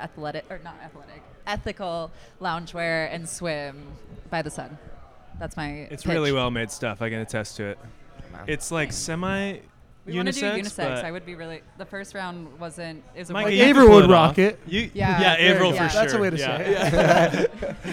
Speaker 2: ethical loungewear and swim by the sun. That's my
Speaker 3: It's
Speaker 2: pitch.
Speaker 3: really well made stuff. I can attest to it. It's like semi
Speaker 2: We want to do
Speaker 3: unisex.
Speaker 2: unisex.
Speaker 3: but
Speaker 2: I would be really. The first round wasn't. Is
Speaker 3: Micah,
Speaker 5: Like
Speaker 3: you can
Speaker 5: Averill
Speaker 3: pull
Speaker 5: would
Speaker 3: it
Speaker 5: rock
Speaker 3: off.
Speaker 5: it.
Speaker 3: You,
Speaker 2: Yeah,
Speaker 3: yeah,
Speaker 2: there
Speaker 3: Averill
Speaker 2: you
Speaker 3: for
Speaker 2: go.
Speaker 3: sure.
Speaker 5: That's a way to
Speaker 3: yeah.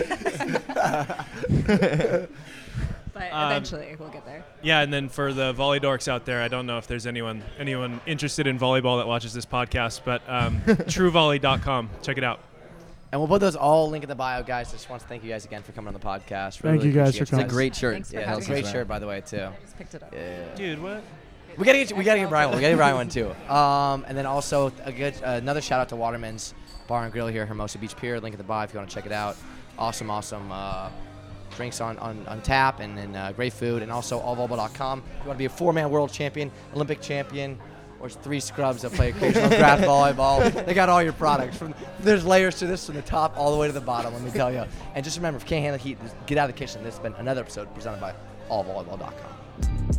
Speaker 5: say it.
Speaker 2: But eventually we'll get there.
Speaker 3: Yeah, and then for the volley dorks out there, I don't know if there's anyone interested in volleyball that watches this podcast, but truevolley.com. Check it out.
Speaker 1: And we'll put those all link in the bio, guys. Just want to thank you guys again for coming on the podcast.
Speaker 5: Thank you guys
Speaker 1: appreciate
Speaker 5: for
Speaker 1: it.
Speaker 5: coming.
Speaker 4: It's a great shirt.
Speaker 2: Thanks for
Speaker 1: Yeah,
Speaker 2: having
Speaker 1: it's a great
Speaker 2: me.
Speaker 1: shirt, by the way, too.
Speaker 2: I just picked it up.
Speaker 1: Yeah.
Speaker 3: Dude, what?
Speaker 1: We gotta get Brian one. We gotta get Brian one too. And then also another shout out to Waterman's Bar and Grill here, Hermosa Beach Pier. Link in the bio if you want to check it out. Awesome drinks on tap, and then great food, and also allvolleyball.com. If you want to be a 4-man world champion, Olympic champion, or 3 scrubs that play occasional grass volleyball, they got all your products. There's layers to this from the top all the way to the bottom. Let me tell you. And just remember, if you can't handle the heat, get out of the kitchen. This has been another episode presented by allvolleyball.com.